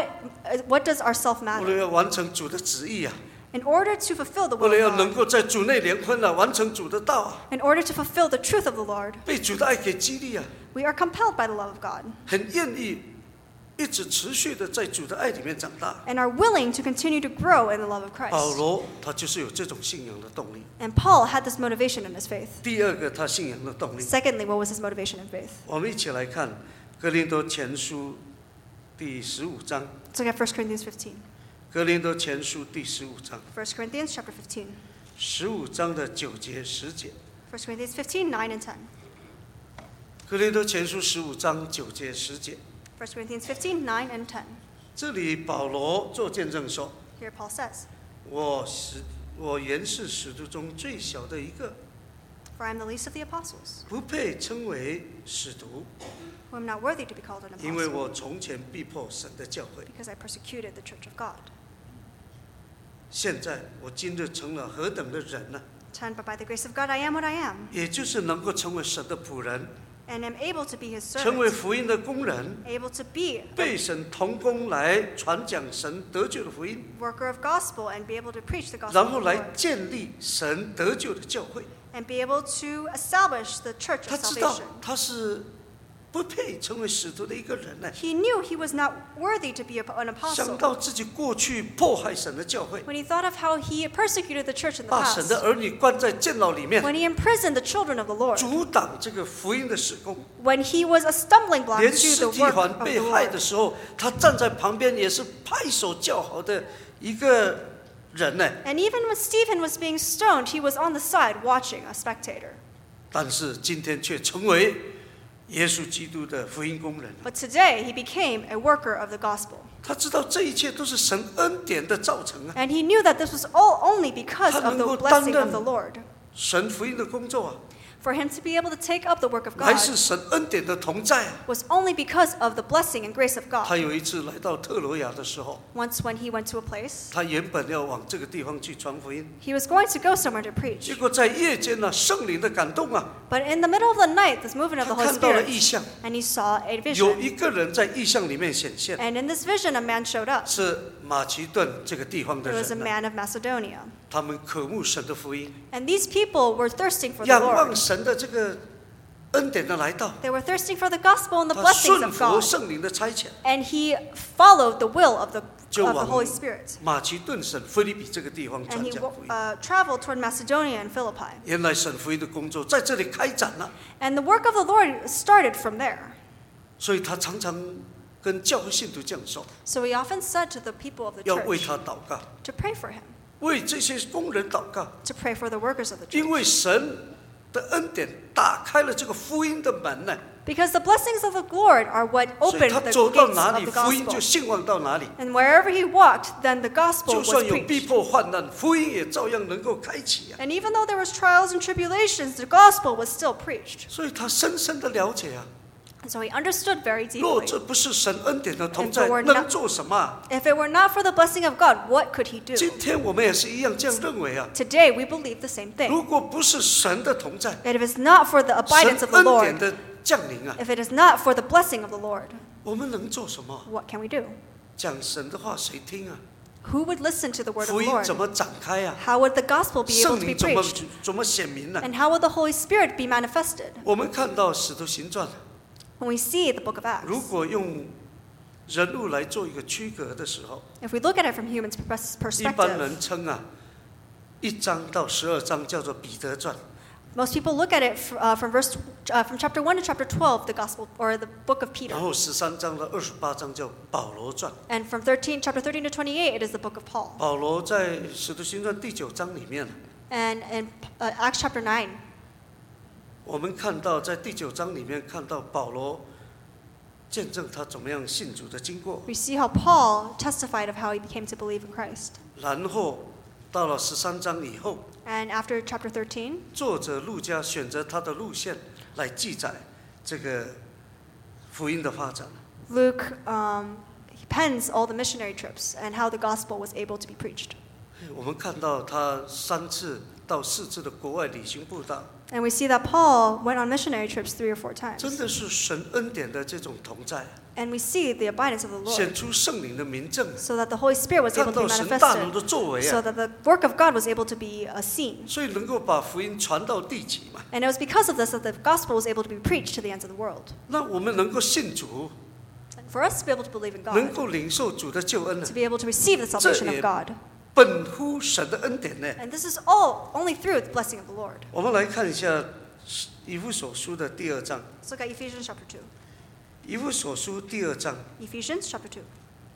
B: What does ourself
A: 为了
B: matter?
A: 要完成主的旨意啊，
B: In order to fulfill the
A: 为
B: will
A: 了要
B: of
A: 能
B: God,
A: 够在主内连婚啊，完成主的道啊，
B: in order to fulfill the truth of the Lord,
A: 被主的爱给激励啊，
B: we are compelled by the love of God
A: 很愿意一直持续的在主的爱里面长大。
B: and are willing to continue to grow in the love of
A: 保
B: Christ.
A: 罗他就是有这种信仰的动力。
B: And Paul had this motivation in his faith.
A: 第二个他信仰的动力，
B: Secondly, what was his motivation in faith?
A: 我们一起来看哥林多前书第15章。
B: Let's look at 1 Corinthians 15.
A: 哥林多前书第15章
B: 1 Corinthians chapter 15.
A: ，15章的9节10节。
B: 1 Corinthians 15, 9 and 10.
A: 哥林多前书15章9节10节。
B: 1 Corinthians 15, 9 and 10.
A: 这里保罗做见证说
B: Here Paul says,
A: 我原是使徒中最小的一个，
B: For I am the least of the apostles,
A: 不配称为使徒，
B: who am not worthy to be called an
A: 因为
B: apostle,
A: 我从前逼迫神的教会。
B: because I persecuted the church of God.
A: 现在我今日成了何等的人呢？
B: 10, But by the grace of God I am what I am,
A: 也就是能够成为神的仆人，
B: and am able to be his
A: 成为
B: servant,
A: 福音的工人，
B: able to be
A: 被神同工来传讲神得救的福音，
B: a worker of gospel and be able to preach the gospel
A: 然
B: of
A: 后
B: the
A: 来
B: Lord,
A: 建立神得救的教会。
B: and be able to establish the church
A: 他
B: of
A: 知道
B: salvation.
A: 他是不配成为使徒的一个人呢。
B: He knew he was not worthy to be an
A: 想
B: apostle.
A: 到自己过去迫害神的教会，
B: When he thought of how he persecuted the church in the
A: 把神的
B: past,
A: 儿女关在监牢里面，
B: when he imprisoned the children of the Lord,
A: 阻挡这个福音的施工。
B: when he was a stumbling block
A: 连
B: to
A: 司
B: the
A: 提
B: work
A: 反
B: of
A: 被
B: the
A: 害的
B: Lord.
A: 时候，他站在旁边也是拍手叫好的一个人呢。
B: And even when Stephen was being stoned, he was on the side watching, a spectator.
A: 但是今天却成为耶稣基督的福音工人了。
B: But today, he became a worker of the gospel.
A: 他知道这一切都是神恩典的造成啊，
B: And he knew that this was all only because
A: 他
B: of
A: 能
B: the
A: 够
B: blessing
A: 担任
B: of the Lord.
A: 神福音的工作啊，
B: For him to be able to take up the work of
A: 还
B: God
A: 是神恩典的同在啊。
B: was only because of the blessing and grace of
A: 他
B: God.
A: 有一次来到特罗亚的时候，
B: Once when he went to a place,
A: 他原本要往这个地方去传福音，
B: he was going to go somewhere to
A: 结
B: preach.
A: 果在夜间呢，圣灵的感动啊，
B: But in the middle of the night, this movement of
A: 他
B: the Holy
A: 看到了
B: Spirit,
A: 异象，
B: and he saw a
A: 有
B: vision.
A: 一个人在异象里面显现，
B: And in this vision, a man showed up.
A: 是马其顿这个地方的
B: It was a
A: 人啊，
B: man of Macedonia.
A: 他们渴慕神的福音，
B: And these people were thirsting for the
A: 仰望
B: Lord.
A: 神的这个恩典的来到，
B: They were thirsting for the gospel and the
A: 他
B: blessings
A: 顺
B: of
A: 服
B: God.
A: 圣灵的差遣，
B: And he followed the will of the
A: 就往
B: Holy Spirit.
A: 马其顿省菲利比这个地方
B: And
A: 传
B: he
A: 讲福音。
B: traveled toward Macedonia and Philippi.
A: 原来神福音的工作在这里开展了，
B: And the work of the Lord started from there.
A: 所以他常常跟教会信徒这样说，
B: So he often said to the people of the
A: 要为
B: church
A: 他祷告，
B: to pray for him,
A: 为这些工人祷告，
B: to pray for the workers of the
A: 因
B: church.
A: 为神的恩典打开了这个福音的门呢，
B: Because the blessings of the Lord are what
A: 所以
B: opened
A: 他
B: the
A: 走到
B: gates
A: 哪
B: of
A: 里，
B: the
A: 福音就
B: gospel.
A: 兴旺到哪里。
B: And wherever he walked, then the gospel
A: 就
B: was
A: 算有逼
B: preached.
A: 迫患难，福音也照样能够开启啊。
B: And even though there was trials and tribulations, the gospel was still preached.
A: 所以他深深的了解啊，
B: And so he understood very
A: 若
B: deeply.
A: 这不是神恩典的同在
B: And if it were，not-
A: 能做什么啊？
B: If it were not for the blessing of God, what could he do?
A: 今天我们也是一样这样认为啊。
B: Today, we believe the same thing.
A: 如果不是神的同在，
B: That if it's not for the
A: 神
B: abidance of the
A: 恩典
B: Lord,
A: 的降临啊，
B: if it is not for the blessing of the Lord,
A: 我们能做什么？
B: what can we do?
A: 讲神的话谁听啊？
B: Who would listen to the word of
A: 福
B: the
A: 音怎
B: Lord?
A: 么展开啊？
B: How would the gospel be able
A: 圣
B: to be
A: 灵怎么
B: preached?
A: 怎么显明呢？
B: And how would the Holy Spirit be manifested?
A: 我们看到使徒行传，
B: When we see the book of
A: 如
B: Acts,
A: 果用人物来做一个区隔的时候，
B: if we look at it from human
A: 一般
B: perspective,
A: 人称啊，1章到12章叫做彼得传。
B: most people look at it from chapter 1 to chapter 12, the gospel or the book of
A: 然
B: Peter.
A: 后13章到28章叫保罗传。
B: And from chapter 13 to 28, it is the book of Paul.
A: 保罗在使徒行传第9章里面，
B: And in Acts chapter 9,
A: 我们看到在第9章里面看到保罗见证他怎么样信主的经过，
B: we see how Paul testified of how he became to believe in Christ.
A: 然后到了13章以后，
B: And after chapter 13,
A: 作者路加选择他的路线来记载这个福音的发展。
B: Luke he pens all the missionary trips and how the gospel was able to be preached.
A: 我们看到他3次到4次的国外旅行布道，
B: And we see that Paul went on missionary trips 3 or 4
A: 真
B: times.
A: 的是神恩典的这种同在，
B: And we see the abidance of the Lord
A: 显出圣灵的明证，
B: so that the Holy Spirit was
A: 看
B: able to
A: 到
B: be
A: 神大能
B: manifested,
A: 的作为
B: so
A: 啊，
B: that the work of God was able to be seen.
A: 所以能够把福音传到地极嘛。
B: And it was because of this that the gospel was able to be preached to the ends of the world.
A: 那我们能够信主，
B: And for us to be able to believe in
A: 能
B: God,
A: 够领受主的救恩呢
B: to，be able to receive the salvation of God.
A: 本乎神的恩典呢。
B: And this is all only through the blessing of the Lord.
A: 我们来看一下以弗所书的第2章，
B: Let's look at Ephesians chapter 2.
A: 以弗所书第2章，
B: Ephesians chapter 2,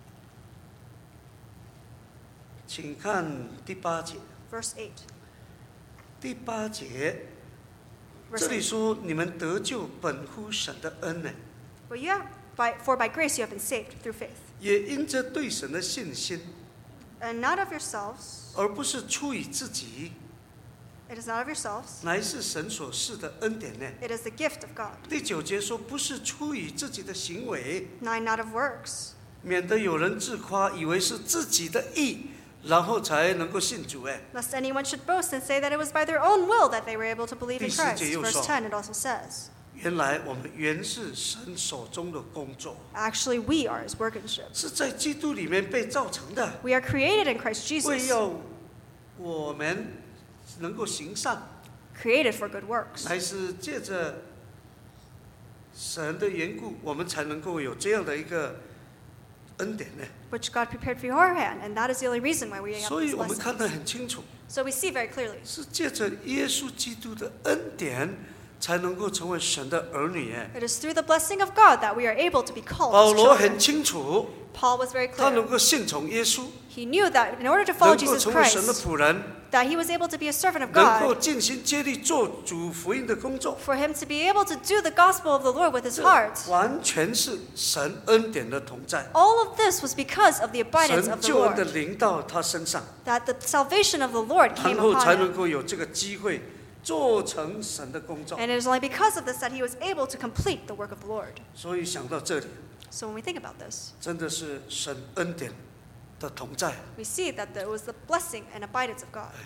A: 请看第8节。
B: verse 8.
A: 第8节，
B: Verse
A: 这里
B: 8.
A: 说你们得救本乎神的恩呢。
B: For by grace you have been saved through faith.
A: 也因着对神的信心，
B: And not of yourselves.
A: 而不是出于自己，
B: It is not of yourselves.
A: 乃是神所赐的恩典呢。
B: It is the gift of God.
A: 第9节说，不是出于自己的行为，
B: 9, not of works,
A: 免得有人自夸，以为是自己的义，然后才能够信主。
B: lest anyone should boast and say that it was by their own will that they were able to believe in
A: 第10
B: Christ.
A: 节又说，
B: Verse 10, it also says,
A: 原来我们原是神手中的工作，
B: actually we are his workmanship.
A: 是在基督里面被造成的，
B: We are created in Christ
A: 为
B: Jesus,
A: 要我们能够行善，
B: created for good works.
A: 乃是借着神的缘故，我们才能够有这样的一个恩典呢。
B: Which God prepared beforehand, and that is the only reason why we have
A: 所以
B: these
A: 我们看得
B: blessings.
A: 很清楚，
B: So we see very clearly.
A: 是借着耶稣基督的恩典，才能够成为神的儿女。
B: It is through the blessing of God that we are able to be called
A: 保
B: his
A: 罗
B: children.
A: 很清楚，
B: Paul was very
A: 他能
B: clear.
A: 够信从耶稣，
B: He knew that in order to follow
A: 能够
B: Jesus
A: 成为神的
B: Christ,
A: 仆人，
B: that he was able to be a servant of
A: 能够
B: God,
A: 尽心竭力做主福音的工作，
B: for him to be able to do the gospel of the Lord with his
A: 这
B: heart.
A: 完全是神恩典的同在，
B: All of this was because of the abundance
A: 神
B: of the
A: 救恩的
B: Lord,
A: 临到他身上，
B: that the salvation of the Lord
A: 然
B: came
A: 后才
B: upon
A: 能
B: him.
A: 够有这个机会做成神的工作。
B: And it is only because of this that he was able to complete the work of the Lord.
A: 所以想到这里，
B: So when we think about this,
A: 真的是神恩典的同在。
B: we see that there was the blessing and abundance of God.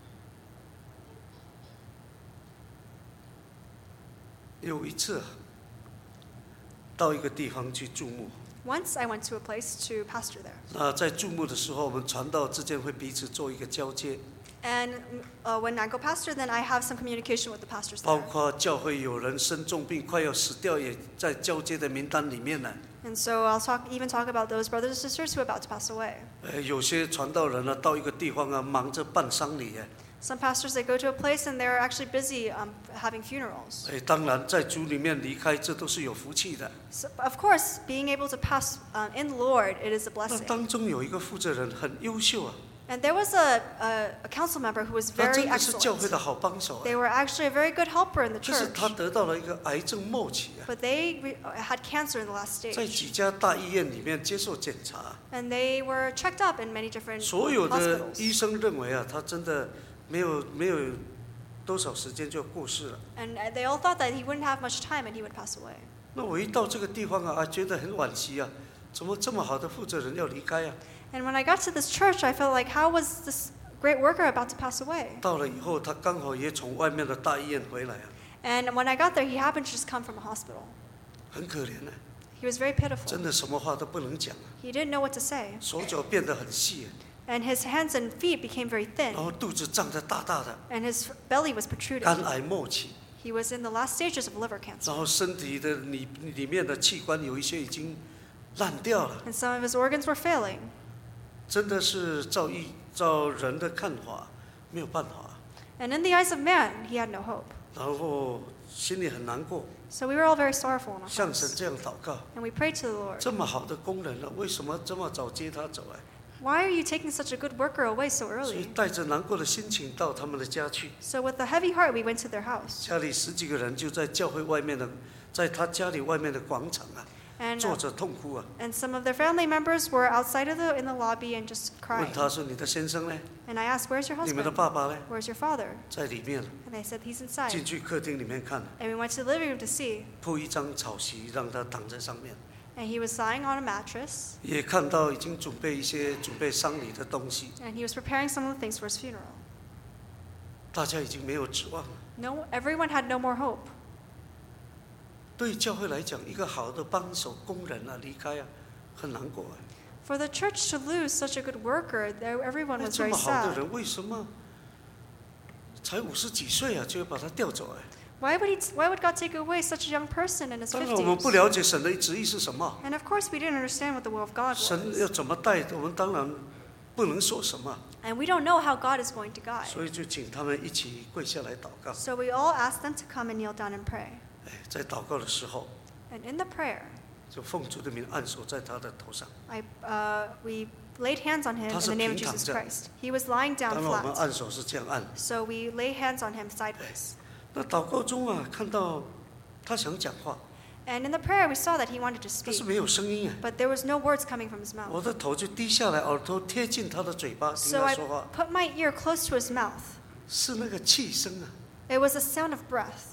A: 有一次到一个地方去注目，
B: Once I went to a place to pastor there.
A: 那在注目的时候，我们传道之间会彼此做一个交接，
B: And when I go pastor, then I have some communication with the pastors
A: 包
B: there.
A: 括教会有人生重病快要死掉，也在交接的名单里面呢。
B: And so I'll even talk about those brothers and sisters who are about to pass away.
A: 有些传道人呢，到一个地方啊，忙着办丧礼。
B: Some pastors, they go to a place and they're actually busy having funerals.
A: 当然在主里面离开，这都是有福气的。
B: So, of course, being able to pass in the Lord, it is a
A: 那
B: blessing.
A: 当中有一个负责人很优秀啊，
B: And there was a council member who was
A: 他
B: very
A: 真的是教会
B: excellent.
A: 的好帮手啊。
B: They were actually a very good helper in the
A: 可是
B: church.
A: 他得到了一个癌症末期啊，
B: But they had cancer in the last
A: 在
B: stage.
A: 几家大医院里面接受检查，
B: And they were checked up in many different
A: 所有的
B: hospitals.
A: 医生认为啊，他真的没有多少时间就过世了。
B: And they all thought that he wouldn't have much time and he would pass away.
A: 那我一到这个地方啊，觉得很惋惜啊，怎么这么好的负责人要离开啊？
B: And when I got to this church, I felt like, how was this great worker about to pass away?
A: 到了以后，他刚好也从外面的大医院回来啊，
B: And when I got there, he happened to just come from a hospital.
A: 很可怜啊，
B: He was very
A: 真
B: pitiful.
A: 的什么话都不能讲啊，
B: He didn't know what to say.
A: 手脚变得很细啊，
B: And his hands and feet became very
A: 然
B: thin.
A: 后肚子胀得大大的，
B: And his belly was protruding.
A: 肝癌末期，
B: He was in the last stages of liver cancer.
A: 然后身体的里面的器官有一些已经烂掉了，
B: And some of his organs were failing.
A: 真的是照人的看法没有办法，
B: And in the eyes of man, he had no hope.
A: 然后心里很难过，
B: So we were all very sorrowful in our
A: 向神
B: hearts.
A: 这样祷告：
B: And we prayed to the Lord,
A: 这么好的工人了，为什么这么早接他走啊？
B: why are you taking such a good worker away so
A: 所以
B: early?
A: 带着难过的心情到他们的家去，
B: So with a heavy heart, we went to their house.
A: 家里10几个人就在教会外面的，在他家里外面的广场啊，
B: And,
A: 坐着痛哭啊，
B: and some of their family members were outside in the lobby and just
A: 问
B: crying.
A: 他说：“你的先生呢？
B: And I asked, where's your
A: 你们的
B: husband?
A: 爸爸呢？
B: Where's your father?
A: 在里面。”
B: And they said, he's
A: 进
B: inside.
A: 去客厅里面看，
B: And we went to the living room to see.
A: 铺一张草席让他躺在上面，
B: And he was lying on a mattress.
A: 也看到已经准备丧礼的东西，
B: And he was preparing some of the things for his funeral.
A: 大家已经没有指望了。
B: Everyone had no more hope.
A: 对教会来讲，一个好的帮手工人啊离开啊，很难过啊。
B: For the church to lose such a good worker, everyone
A: 那
B: was
A: 这
B: very
A: 么好的
B: sad.
A: 人，为什么才50几岁啊就要把他调走啊？
B: Why would God take away such a young person in his
A: 当然，我们不
B: 50s?
A: 了解神的旨意是什么，
B: And of course, we didn't understand what the will of God
A: 神
B: was.
A: 要怎么带，我们当然不能说什么，
B: And we don't know how God is going to guide.
A: 所以就请他们一起跪下来祷告。
B: So we all asked them to come and kneel down and pray.
A: 在祷告的时候，
B: And in the prayer,
A: 就奉主的名按手在他的头上。
B: we laid hands on him in the name of Jesus Christ. He was lying
A: 当
B: down
A: 然，我们
B: flat.
A: 按手是这样按。
B: So we lay hands on him sideways.
A: 那祷告中啊，看到他想讲话，
B: And in the prayer, we saw that he wanted to
A: 但是
B: speak,
A: 没有声音啊。
B: but there was no words coming from his mouth.
A: 我的头就低下来，耳朵贴近他的嘴巴，听
B: So
A: 他
B: I
A: 说话，
B: put my ear close to his mouth.
A: 是那个气声啊，
B: It was the sound of breath.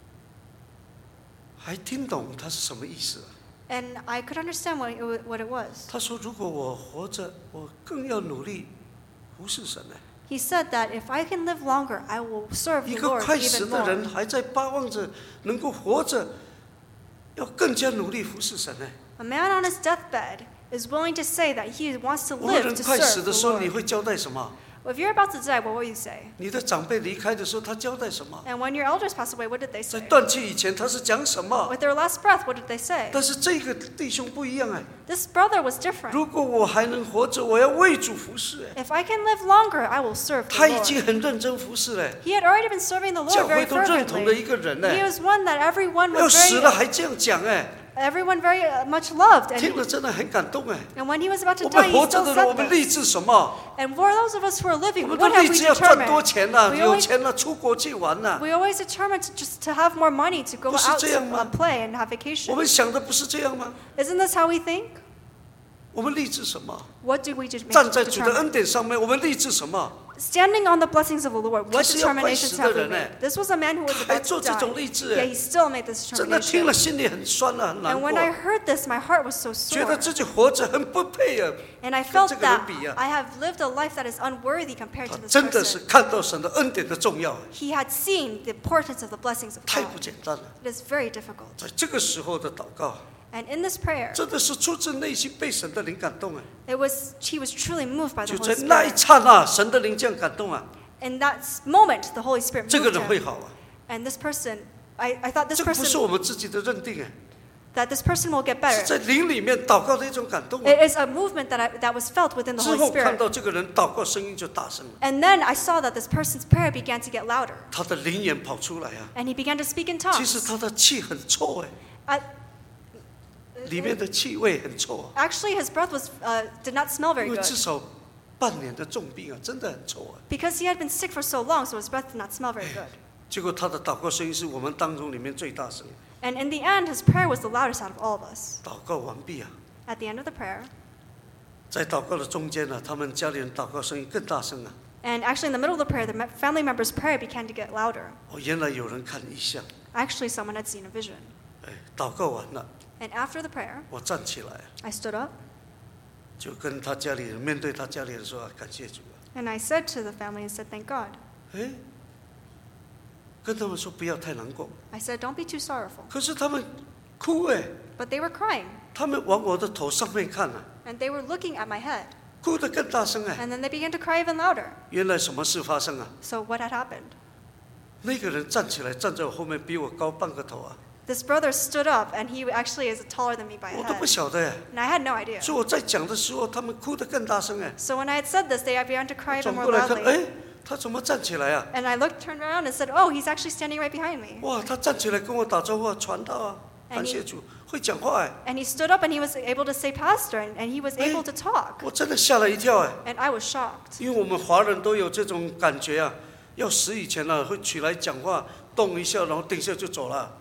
A: 还听懂他是什么意思啊？
B: And I could understand what it was.
A: 他说：“如果我活着，我更要努力服侍神呢。
B: He said that if I can live longer, I will serve
A: 一
B: the
A: 个
B: Lord
A: 快死
B: even
A: 的
B: more.
A: 人还在巴望着能够活着，要更加努力服侍神呢。
B: A man on his deathbed is willing to say that he wants to
A: 我们
B: live
A: 人
B: to
A: 快死
B: serve
A: 的
B: the
A: 时候，你
B: Lord.
A: 会交代什么？
B: Well, if you're about to die, what will you say?
A: 你的长辈离开的时候，他交代什么？
B: And when your elders passed away, what did they
A: 在
B: say?
A: 断气以前，他是讲什么？
B: With their last breath, what did they say?
A: 但是这个弟兄不一样哎。
B: This brother was different.
A: 如果我还能活着，我要为主服侍哎。
B: If I can live longer, I will serve
A: 他
B: the
A: 已经
B: Lord.
A: 很认真服侍嘞，
B: He had already been serving the
A: 教
B: Lord
A: 会
B: very
A: 都认同的一
B: fervently.
A: 个人
B: He
A: 呢。
B: was one that everyone
A: 要
B: was
A: 死了
B: very,
A: 还这样讲哎，
B: everyone very much loved.
A: 听
B: And,
A: 了真的很感动哎。
B: and when he was about to
A: 我
B: die,
A: 们
B: he
A: 活着
B: still
A: 的人，我
B: said
A: 们立
B: this.
A: 志什么？
B: And for those of us who are
A: 我
B: living,
A: 们
B: what
A: 都
B: have
A: 立
B: we
A: 志要赚多
B: determined?
A: 钱呐，
B: We
A: 有
B: always-
A: 钱了出国去玩呐。
B: We always determined just to have more money to go
A: 不是
B: out
A: 这样吗？
B: to play and have
A: 我
B: vacation.
A: 们想的不是这样吗？
B: Isn't this how we think?
A: 我们立志什么？
B: What do we just
A: 站在主的
B: determine?
A: 恩典上面，我们立志什么？
B: Standing on the blessings of the Lord, what
A: 他是要快
B: determinations
A: 死的
B: have we
A: 人哎。
B: made? This was a man who was
A: 还
B: about
A: 做
B: to
A: 这种
B: die.
A: 立志
B: Yeah,
A: 哎，
B: he still made this
A: 真的听了
B: determination.
A: 心里很酸啊，很难
B: And
A: 过
B: when，I heard this, my heart was so
A: 觉得
B: sore.
A: 自己活着很不配啊。
B: And I
A: 跟
B: felt
A: 这个人
B: that
A: 比啊，
B: I have lived a life that is unworthy compared
A: 他
B: to this
A: 真的是
B: person.
A: 看到神的恩典的重要，
B: He had seen the importance of the blessings of
A: 太
B: God.
A: 不简单了。
B: It is very difficult.
A: 在这个时候的祷告，
B: And in this prayer,
A: 真的是出自内心被神的灵感动啊！
B: he was truly moved by the
A: 就
B: Holy
A: 在那一
B: Spirit.
A: 刹那，神的灵这样感动啊，
B: In that moment, the Holy Spirit
A: 这个
B: moved
A: 人会
B: him.
A: 好啊。
B: And this person, I thought this
A: 这个不是
B: person,
A: 我们自己的认定哎，
B: that this person will get
A: 是
B: better.
A: 在灵里面祷告的一种感动啊。
B: It is a movement that was felt within the
A: 之
B: Holy
A: 后看
B: Spirit.
A: 到这个人祷告声音就大声了，
B: And then I saw that this person's prayer began to get louder.
A: 他的灵言跑出来啊。
B: And he began to speak in
A: 其实
B: tongues.
A: 他的气很臭哎， 里面的气味很臭啊，
B: Actually, his breath did not smell
A: 因
B: very
A: 为
B: good.
A: 至少半年的重病啊，真的很臭啊。
B: Because he had been sick for so long, so his breath did not smell very good.
A: 结果他的祷告声音是我们当中里面最大声。
B: And in the end, his prayer was the loudest out of all of us.
A: 祷告完毕啊，
B: At the end of the prayer,
A: 在祷告的中间呢，他们家里人祷告声音更大声啊。
B: and actually in the middle of the prayer, family members' prayer began to get louder.
A: 哦，原来有人看异象，
B: Actually, someone had seen a vision.
A: 哎，祷告完了，
B: And after the prayer,
A: 我站起来，
B: I stood up
A: 就跟他家里人面对他家里人说、啊、感谢主啊，
B: and I said to the family and said, "Thank God."
A: 哎，跟他们说不要太难过，
B: I said, "Don't be too sorrowful."
A: 可是他们哭哎，
B: But they were crying,
A: 他们往我的头上面看啊，
B: and they were looking at my head.
A: 哭得更大声哎，
B: And then they began to cry even louder.
A: 原来什么事发生啊？
B: So what had happened?
A: 那个人站起来，站在我后面，比我高半个头啊，
B: This brother stood up, and he actually is taller than me by a
A: 我都不
B: head.
A: 晓得哎。
B: And I had no idea.
A: 所以我在讲的时候，他们哭得更大声哎。
B: So when I had said this, they began to cry even
A: 转
B: more
A: 过来看，
B: loudly.
A: 哎，他怎么站起来啊？
B: And I turned around and said, "Oh, he's actually standing right behind me."
A: 哇，他站起来跟我打招呼啊，传道啊，感谢主，会讲话哎，
B: And he stood up and he was able to say pastor, and he was able to talk.
A: 我真的吓了一跳哎，
B: And I was shocked.
A: 因为我们华人都有这种感觉啊，要死以前呢、会起来讲话，动一下，然后等一下就走了。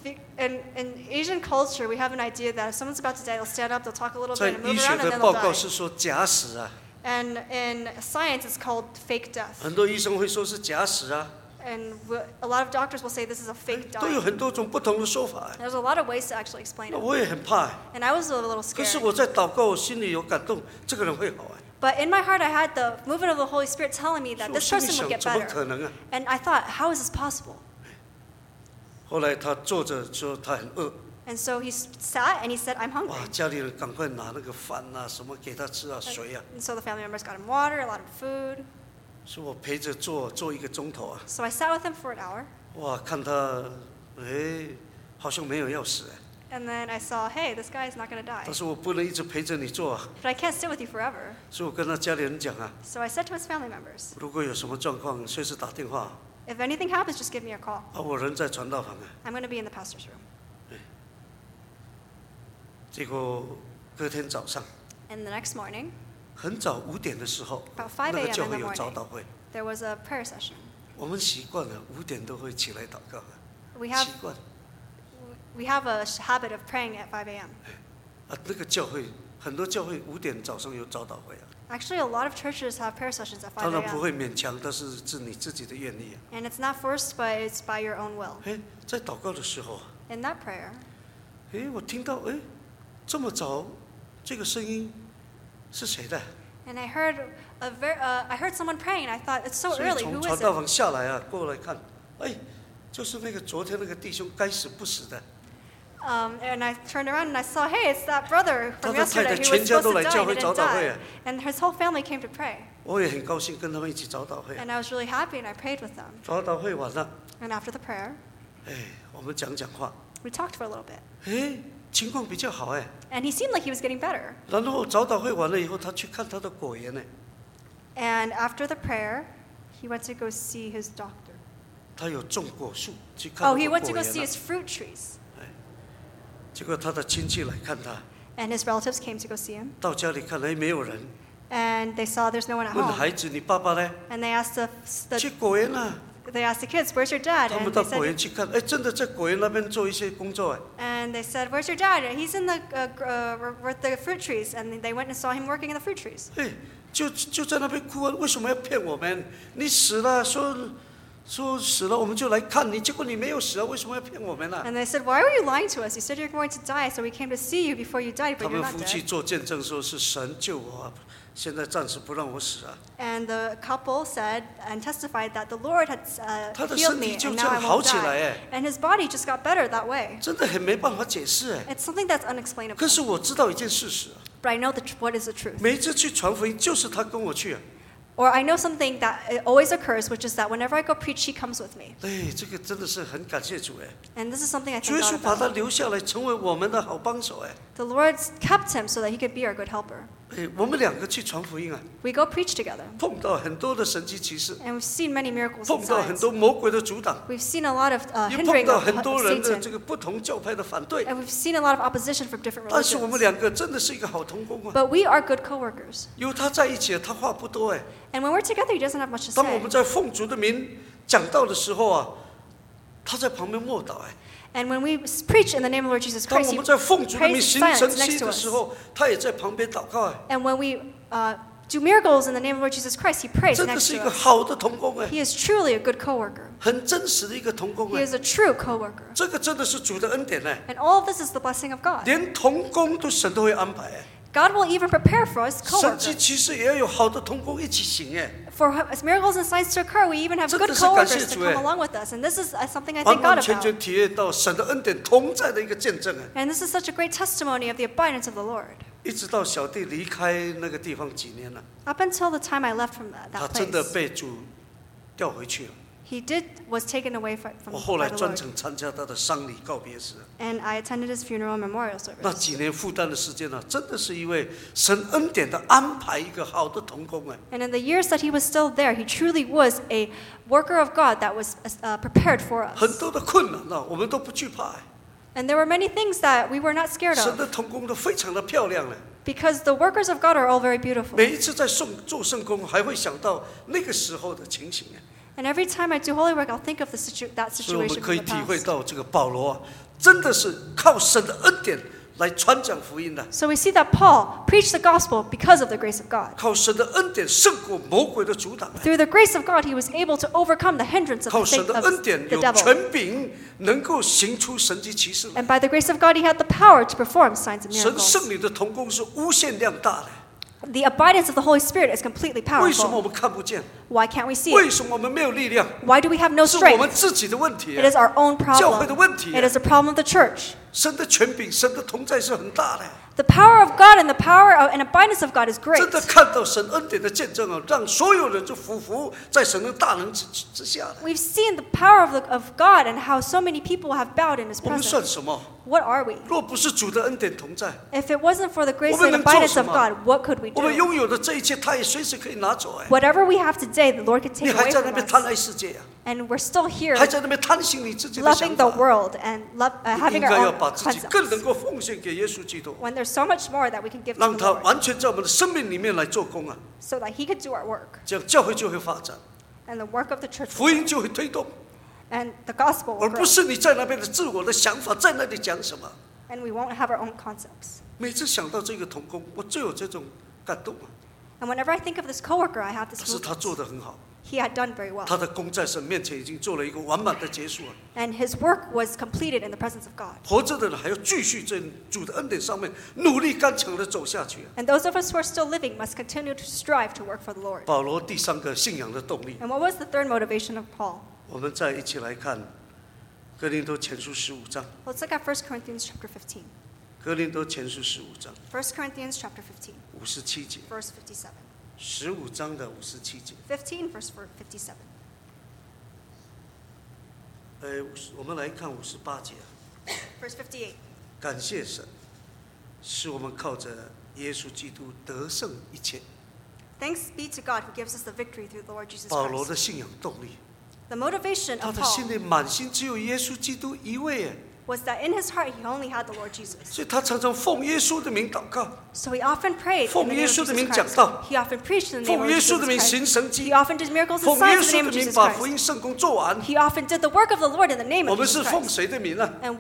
B: In Asian culture, we have an idea that if someone's about to die, they'll stand up, they'll talk a little
A: 在
B: bit, and
A: 医
B: move
A: 学
B: around, and
A: 的
B: then
A: 报
B: they'll
A: 告
B: die.
A: 是说假死啊，
B: And in science, it's called fake death.
A: 很多医生会说是假死啊，
B: And a lot of doctors will say this is a fake
A: 都有
B: die.
A: 很多种不同的说法哎。
B: There's a lot of ways to actually explain
A: 那
B: it.
A: 我也很怕哎，
B: And I was a little
A: 可是
B: scared.
A: 我在祷告，我心里有感动，这个人会好哎。
B: But in my heart, I had the movement of the Holy Spirit telling me
A: 所以
B: that
A: 我
B: this
A: 心里
B: person
A: 想，
B: would get
A: 怎么
B: better.
A: 可能啊？
B: And I thought, how is this possible?
A: 后来他坐着说他很饿，
B: And so he sat and he said, "I'm
A: 哇
B: hungry."
A: 家里人赶快拿那个饭啊什么给他吃啊水啊，
B: And so the family members got him water, a lot of food.
A: 说我陪着坐1个钟头啊，
B: So I sat with him for an hour.
A: 哇看他哎好像没有要死哎，
B: And then I saw, hey, this guy is not going to die.
A: 但是我不能一直陪着你做啊，
B: But I can't stay with you forever.
A: 所以我跟他家里人讲啊，
B: So I said to his family members,
A: 如果有什么状况，随时打电话，
B: if anything happens, just give me a call.
A: 啊我人在传道房啊。
B: I'm going to be in the pastor's room.
A: 结果隔天早上
B: And the next morning,
A: 很早5点的时候，
B: about 5
A: 那个
B: a.m.
A: 教
B: in
A: 会
B: the
A: 有早
B: morning,
A: 祷会，
B: there was a prayer session.
A: 我们习惯了5点都会起来祷告，
B: We have
A: 习惯。
B: we have a habit of praying at 5 a.m.
A: 那个教会很多教会5点早上有早祷会啊。
B: Actually, a lot of churches have prayer sessions at 5
A: 当然不
B: a.m.
A: 会勉强，但是是你自己的愿意啊。
B: And it's not forced, but it's by your own will.
A: 在祷告的时候，
B: In that prayer,
A: 我听到这么早，这个声音是谁的？
B: and I heard I heard someone praying, and I thought, it's so
A: 所以
B: early.
A: 从
B: Who
A: 传
B: is
A: 道
B: it?
A: 房下来啊，过来看，就是那个昨天那个弟兄该死不死的。
B: And I turned around and I saw, hey, it's that brother from
A: 他的太
B: yesterday
A: 太
B: who
A: 全
B: was
A: 家
B: supposed
A: 都
B: to
A: 来
B: die
A: 教
B: and
A: 会
B: didn't
A: 早祷会
B: die.
A: 啊，
B: And his whole family came to pray.
A: 我也很高兴跟他们一起早祷会。
B: And I was really happy, and I prayed with them.
A: 早祷会完了，
B: And after the prayer,
A: 我们讲话，
B: we talked for a little bit.
A: 情况比较好
B: And he seemed like he was getting better.
A: 然后早祷会完了以后，他去看他的果园呢，
B: And after the prayer, he went to go see his doctor.
A: 他有种果树，去看他
B: Oh,
A: 的
B: he
A: 果
B: went to go
A: 园
B: see
A: 啊
B: his fruit trees.
A: 结果他的亲戚来看他，
B: And his relatives came to go see him.
A: 到家里看没有人，
B: And they saw there's no one at
A: 问
B: home.
A: 孩子你爸爸呢？
B: And they asked
A: 去果园啊，
B: they asked the kids, where's your dad?
A: 他们
B: And
A: 到
B: they
A: 果园
B: said,
A: 去看，真的在果园那边做一些工作
B: and they said, where's your dad? He's in the with the fruit trees. And they went and saw him working in the fruit trees.
A: 就在那边哭啊，为什么要骗我们？你死了，说死了我们就来看你，结果你没有死啊，为什么要骗我们呢？
B: And they said, why were you lying to us? You said you're going to die, so we came to see you before you died,
A: 他
B: but you're
A: 们
B: not
A: 夫妻
B: dead.
A: 做见证说是神救我啊，现在暂时不让我死啊。
B: And the couple said and testified that the Lord had
A: 他的
B: healed
A: 身体
B: me,
A: 就
B: and
A: 这
B: now
A: 样
B: I
A: 好
B: won't
A: 起来
B: die. And his body just got better that way.
A: 真的很没办法解释
B: It's something that's unexplainable.
A: 可是我知道一件事实啊，
B: But I know what is the truth.
A: 每一次去传福音就是他跟我去啊。
B: Or I know something that always occurs, which is that whenever I go preach, he comes with me.
A: 这个真的是很感谢主
B: And this is something I
A: 主
B: thank
A: 耶稣
B: God
A: 把他
B: about.
A: 留下来，成为我们的好帮手
B: The Lord kept him so that he could be our good helper.
A: 我们2个去传福音啊，
B: We go preach together.
A: 碰到很多的神迹奇事，
B: And we've seen many miracles
A: 碰
B: and
A: 到很
B: signs.
A: 多魔鬼的阻挡，
B: We've seen a lot of
A: 也碰
B: hindering
A: 到
B: of
A: 很多人的
B: Satan.
A: 这个不同教派的反对。
B: And we've seen a lot of opposition from different
A: 但是我们
B: religions.
A: 2个真的是一个好同工啊，
B: But we are good co-workers.
A: 有他在一起，他话不多
B: And when we're together, he doesn't have much to
A: 当我
B: say.
A: 们在奉主的名讲道的时候啊，他在旁边默祷
B: And when we preach in the name of Lord Jesus
A: 当
B: Christ,
A: 我
B: he
A: 们在奉主的名
B: prays
A: 行
B: silence
A: 神
B: next
A: 迹
B: to
A: 的
B: us.
A: 时候，他也在旁边祷告
B: And when we do miracles in the name of Lord Jesus Christ, he prays
A: 真的
B: next
A: 是一
B: to
A: 个
B: us.
A: 好的同工
B: He is truly a good co-worker.
A: 很真实的一个同工
B: He is a true co-worker.
A: 这个真的是主的恩典
B: And all of this is the blessing of God.
A: 连同工都神都会安排
B: God will even prepare for us
A: 神迹
B: co-workers.
A: 其实也要有好的同工一起行
B: For as miracles and signs to occur, we even have
A: 真
B: good
A: 的是感谢
B: co-workers to
A: 主
B: come along with us. And this is something I
A: 完
B: thank
A: 完
B: God
A: 全
B: about.
A: 全体验到神的恩典同在的一个见证
B: And this is such a great testimony of the abundance of the Lord.
A: 一直到小弟离开那个地方几年了，
B: Up until the time I left from
A: 他
B: that
A: 真的
B: place,
A: 被主调回去了。
B: he was taken away from
A: 我后来
B: by the
A: 专
B: Lord.
A: 程参加他的丧礼告别式，
B: And I attended his funeral and memorial
A: 那
B: service.
A: 几年负担的时间呢，真的是因为神恩典的安排，一个好的同工
B: And in the years that he was still there, he truly was a worker of God that was prepared for
A: 很
B: us.
A: 多的困难呢，我们都不惧怕
B: And there were many things that we were not scared
A: 神
B: of
A: 的同工都非常的漂亮
B: because the workers of God are all very beautiful.
A: 每一次在做圣工，还会想到那个时候的情形
B: And every time I do holy work, I'll think of that
A: 所以我们
B: situation
A: 可以
B: from the
A: 体会
B: past.
A: 到这个保罗啊，真的是靠神的恩典来传讲福音的，
B: So we see that Paul preached the gospel because of the grace of God.
A: 靠神的恩典胜过魔鬼的阻挡
B: Through the grace of God, he was able to overcome the hindrance of
A: 靠
B: the,
A: 神
B: faith
A: 的
B: of
A: 恩典
B: the
A: 有
B: devil.
A: 权柄，能够行出神迹奇事来。
B: And by the grace of God, he had the power to perform signs and
A: 神
B: miracles.
A: 圣灵的同工是无限量大的，
B: The abidance of the Holy Spirit is completely
A: 为什么我
B: powerful.
A: 们看不见？
B: Why can't we see
A: 为
B: it?
A: 什么我们没有力量？
B: Why do we have no
A: 是我们
B: strength?
A: 自己的问题
B: It is our own
A: 教会的
B: problem.
A: 问题
B: It is a problem of the church.
A: 神的权柄、神的同在是很大的。
B: The power of God and the power and abundance of God is great.
A: 真的看到神恩典的见证啊，让所有人就俯伏在神的大能之下的。
B: We've seen the power of God and how so many people have bowed in His
A: 我们算
B: presence.
A: 什么？
B: What are we?
A: 若不是主的恩典同在，
B: If it wasn't for the grace
A: 我们
B: and
A: 能做
B: abundance
A: 什
B: of
A: 么？
B: God, what could we
A: 我们
B: do?
A: 拥有的这一切，他也随时可以拿走。
B: Whatever we have today, the Lord could
A: 你
B: take
A: 还
B: away
A: 在那
B: from
A: 边贪
B: us.
A: 爱世界啊，
B: And we're still here
A: 还在那边贪心你自己的想
B: loving the
A: 法。
B: world and
A: 应
B: having
A: 该
B: our
A: 要
B: own
A: 把自己更能
B: concepts.
A: 够奉献给耶稣基督，
B: When there's so much more that we can give to
A: 让
B: the
A: 他
B: Lord
A: 完全在我们的生命里面来做工啊，
B: so that He could do our work
A: 这样教会就会发展，
B: and the work of the church
A: 福音就会推动。
B: And the gospel
A: 而
B: will
A: 不
B: grow.
A: 是你在那边的自我的想法在那里讲什么。
B: And we won't have our own concepts.
A: 每次想到这个同工，我就有这种感动啊。
B: And whenever I think of this coworker, I have
A: 可
B: this
A: 是他做
B: movement.
A: 得很好，
B: He had done very well.
A: 他的工在神面前已经做了一个完满的结束了。
B: And his work was completed in the presence of God.
A: 活着的人还要继续在主的恩典上面努力刚强的走下去。
B: And those of us who are still living must continue to strive to work for the Lord.
A: 保罗第三个信仰的动力，
B: And what was the third motivation of Paul?
A: 我们再一起来看哥林多前书15章。
B: Let's look at 1 Corinthians chapter 15.
A: 哥林多前书15章
B: 1 Corinthians chapter 15,
A: 57节
B: verse 57.
A: ，15章的57节。
B: 15, verse 57.
A: 我们来看58节。
B: Verse 58.
A: 感谢神，使我们靠着耶稣基督得胜一切。
B: Thanks be to God who gives us the victory through the Lord Jesus
A: 保罗
B: Christ.
A: 的信仰动力，
B: The motivation
A: 他
B: of
A: 的心
B: Paul
A: 里满心只有耶稣基督一位，
B: was that in his heart he only had the Lord Jesus.
A: 所以他常常奉耶稣的名祷告，
B: So he often prayed in
A: 奉
B: the
A: 耶
B: name of
A: 稣的
B: Jesus
A: 名讲
B: Christ.
A: 道，
B: He often preached in the name
A: 奉
B: of
A: 耶
B: Jesus
A: 稣的名
B: Christ.
A: 行神
B: He
A: 迹，
B: often did miracles and
A: 奉耶
B: signs in the
A: 稣
B: name
A: 的
B: of
A: 名
B: Jesus
A: 把福
B: Christ.
A: 音圣工做完。
B: He often did the work of the Lord in the name
A: 我
B: of
A: 们
B: Jesus
A: 是奉
B: Christ.
A: 谁的名呢？
B: And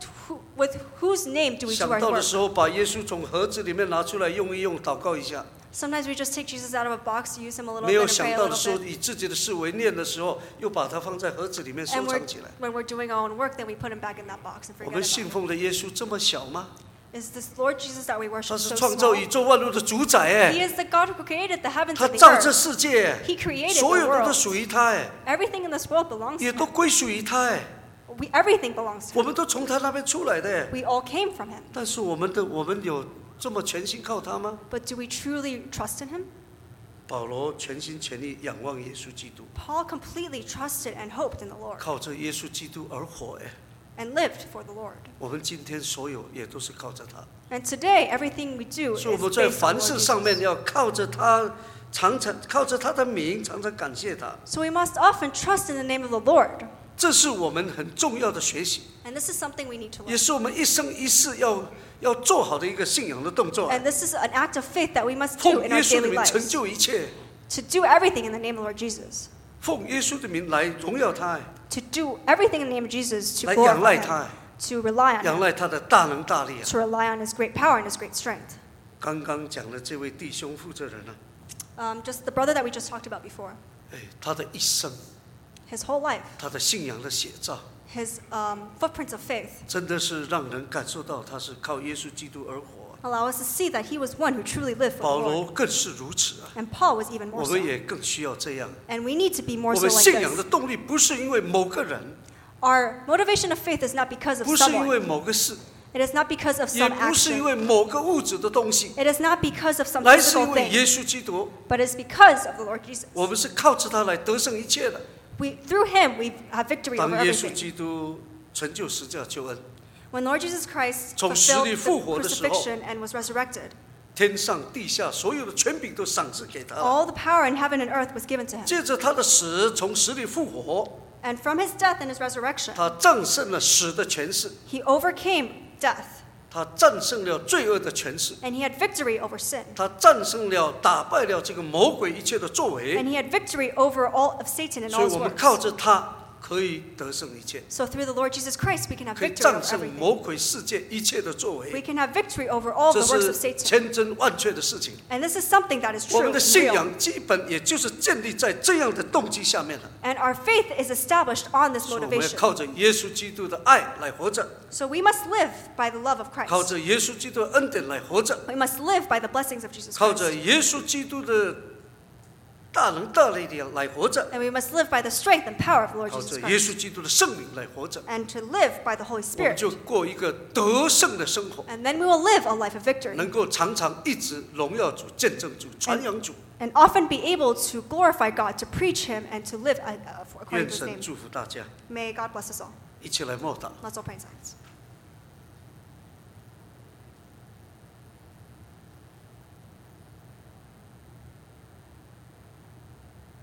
B: with whose name do we
A: 想
B: do our
A: 到的
B: work?
A: 时候，把耶稣从盒子里面拿出来用一用，祷告一下。
B: Sometimes we just take Jesus out of a box, use him a little
A: 没
B: bit
A: 有
B: and
A: 想
B: pray a
A: 到的
B: little
A: 时候，
B: bit.
A: 以自己的事为念的时候，又把它放在盒子里面收
B: And
A: 藏起来。
B: when we're doing our own work, then we put him back in that box and
A: 我
B: forget
A: 们
B: about
A: 信
B: him.
A: 奉的耶稣这么小吗？
B: Is this Lord Jesus that we
A: 他
B: worship
A: 是
B: so
A: 创造
B: small?
A: 宇宙万物的主宰
B: He
A: 哎，
B: is the God who created the heavens
A: 他
B: and the
A: 造这
B: earth.
A: 世界，
B: He created
A: 所
B: the
A: 有的都
B: world.
A: 属于他哎，
B: Everything in this world belongs
A: 也
B: to
A: 都
B: him.
A: 归属于他哎。
B: Everything belongs to
A: 我
B: him.
A: 们都从他那边出来的哎，
B: We all came from him.
A: 但是我们有这么全心靠他吗？
B: But do we truly trust in him?
A: 保罗全心全意仰望耶稣基督，
B: Paul completely trusted and hoped in the Lord
A: 靠着耶稣基督而活哎。
B: and lived for the Lord.
A: 我们今天所有也都是靠着他，
B: And today, everything we do is
A: 所以我们在
B: based on
A: 凡
B: the
A: 事
B: Lord
A: 上面
B: Jesus.
A: 要靠着他，常常靠着他的名，常常感谢他。
B: So we must often trust in the name of the Lord.
A: 这是我们很重要的学习，
B: And this is something we need to
A: 也
B: learn.
A: 是我们一生一世要做好的一个信仰的动作。
B: And this is an act of faith that we must
A: 奉
B: do in
A: 耶
B: our
A: 稣的
B: daily
A: 名成
B: lives.
A: 就一切，
B: To do everything in the name of the Lord Jesus.
A: 奉耶稣的名来荣耀他，
B: To do everything in the name of Jesus to
A: 来仰赖
B: glorify
A: 他
B: him. To rely on
A: 仰
B: him.
A: 赖他的大能大力啊！
B: To rely on his great power and his great strength.
A: 刚刚讲的这位弟兄负责人呢，
B: Just the brother that we just talked about before.
A: 他的一生，
B: His whole life.
A: 他的信仰的写照，
B: His footprints of faith.
A: 真的是让人感受到他是靠耶稣基督而活。
B: Allow us to see that he was one who truly lived for
A: 保
B: the
A: 罗
B: Lord.
A: 更是如此啊！
B: And Paul was even
A: 我
B: more
A: 们
B: so.
A: 也更需要这样。
B: And we need to be more
A: 我
B: so
A: 们
B: like
A: 信仰的
B: this.
A: 动力不是因为某个人，
B: Our motivation of faith is not because of
A: 不是因为
B: someone.
A: 某个事，
B: It is not because of
A: 也
B: some
A: 不是因
B: action.
A: 为某个物质的东西，
B: It is not because of some
A: 来是
B: physical
A: 因为耶
B: thing.
A: 稣基督。
B: But it's because of the Lord Jesus.
A: 我们是靠着他来得胜一切的。
B: Through him, we have victory
A: 当
B: over
A: 耶稣
B: everything.
A: 基督成就十架救恩，
B: When Lord Jesus Christ
A: 从死里
B: fulfilled
A: 复
B: the
A: 活的时候，
B: crucifixion and was resurrected,
A: 天上地下所有的权柄都赏赐给他了。
B: all the power in heaven and earth was given to him.
A: 借着他的死，从死里复活，
B: And from his death and his resurrection,
A: 他战胜了死的权势，
B: he overcame death,
A: 他战胜了罪恶的权势，
B: and he had victory over sin.
A: 他战胜了、打败了这个魔鬼一切的作为。
B: And he had victory over all of Satan and
A: 所
B: all
A: 以
B: his
A: 我们靠
B: works.
A: 着他可以得胜一切，
B: So through the Lord Jesus Christ, we can have
A: 可以
B: victory
A: 战
B: over
A: 胜
B: everything.
A: 魔鬼世界一切的作
B: We
A: 为。
B: can have victory over all
A: 这
B: the works
A: 是
B: of Satan.
A: 千真万确的事情。
B: And this is something that is
A: 我
B: true
A: 们的
B: and
A: 信
B: real.
A: 仰基本也就是建立在这样的动机下面的。
B: And our faith is established on this
A: 所以我们要
B: motivation.
A: 靠着耶稣基督的爱来活着，
B: So we must live by the love of
A: 靠
B: Christ.
A: 着耶稣基督的恩典来活着，
B: We must live by the blessings of Jesus
A: 靠着
B: Christ.
A: 耶稣基督的大能大力量来活着，
B: And we must live by the strength and power of the Lord
A: 靠
B: Jesus
A: 着耶
B: Christ.
A: 稣基督的圣灵来活着，
B: And to live by the Holy
A: 我们
B: Spirit.
A: 就过一个得胜的生活，
B: And then we will live a life of victory.
A: 能够常常一直荣耀主、见证主、传扬主。
B: And often be able to glorify God, to preach Him, and to live according
A: 愿
B: to His
A: 神
B: name.
A: 祝福大家，
B: May God bless us all.
A: 一起来默祷。
B: Let's all pray in silence.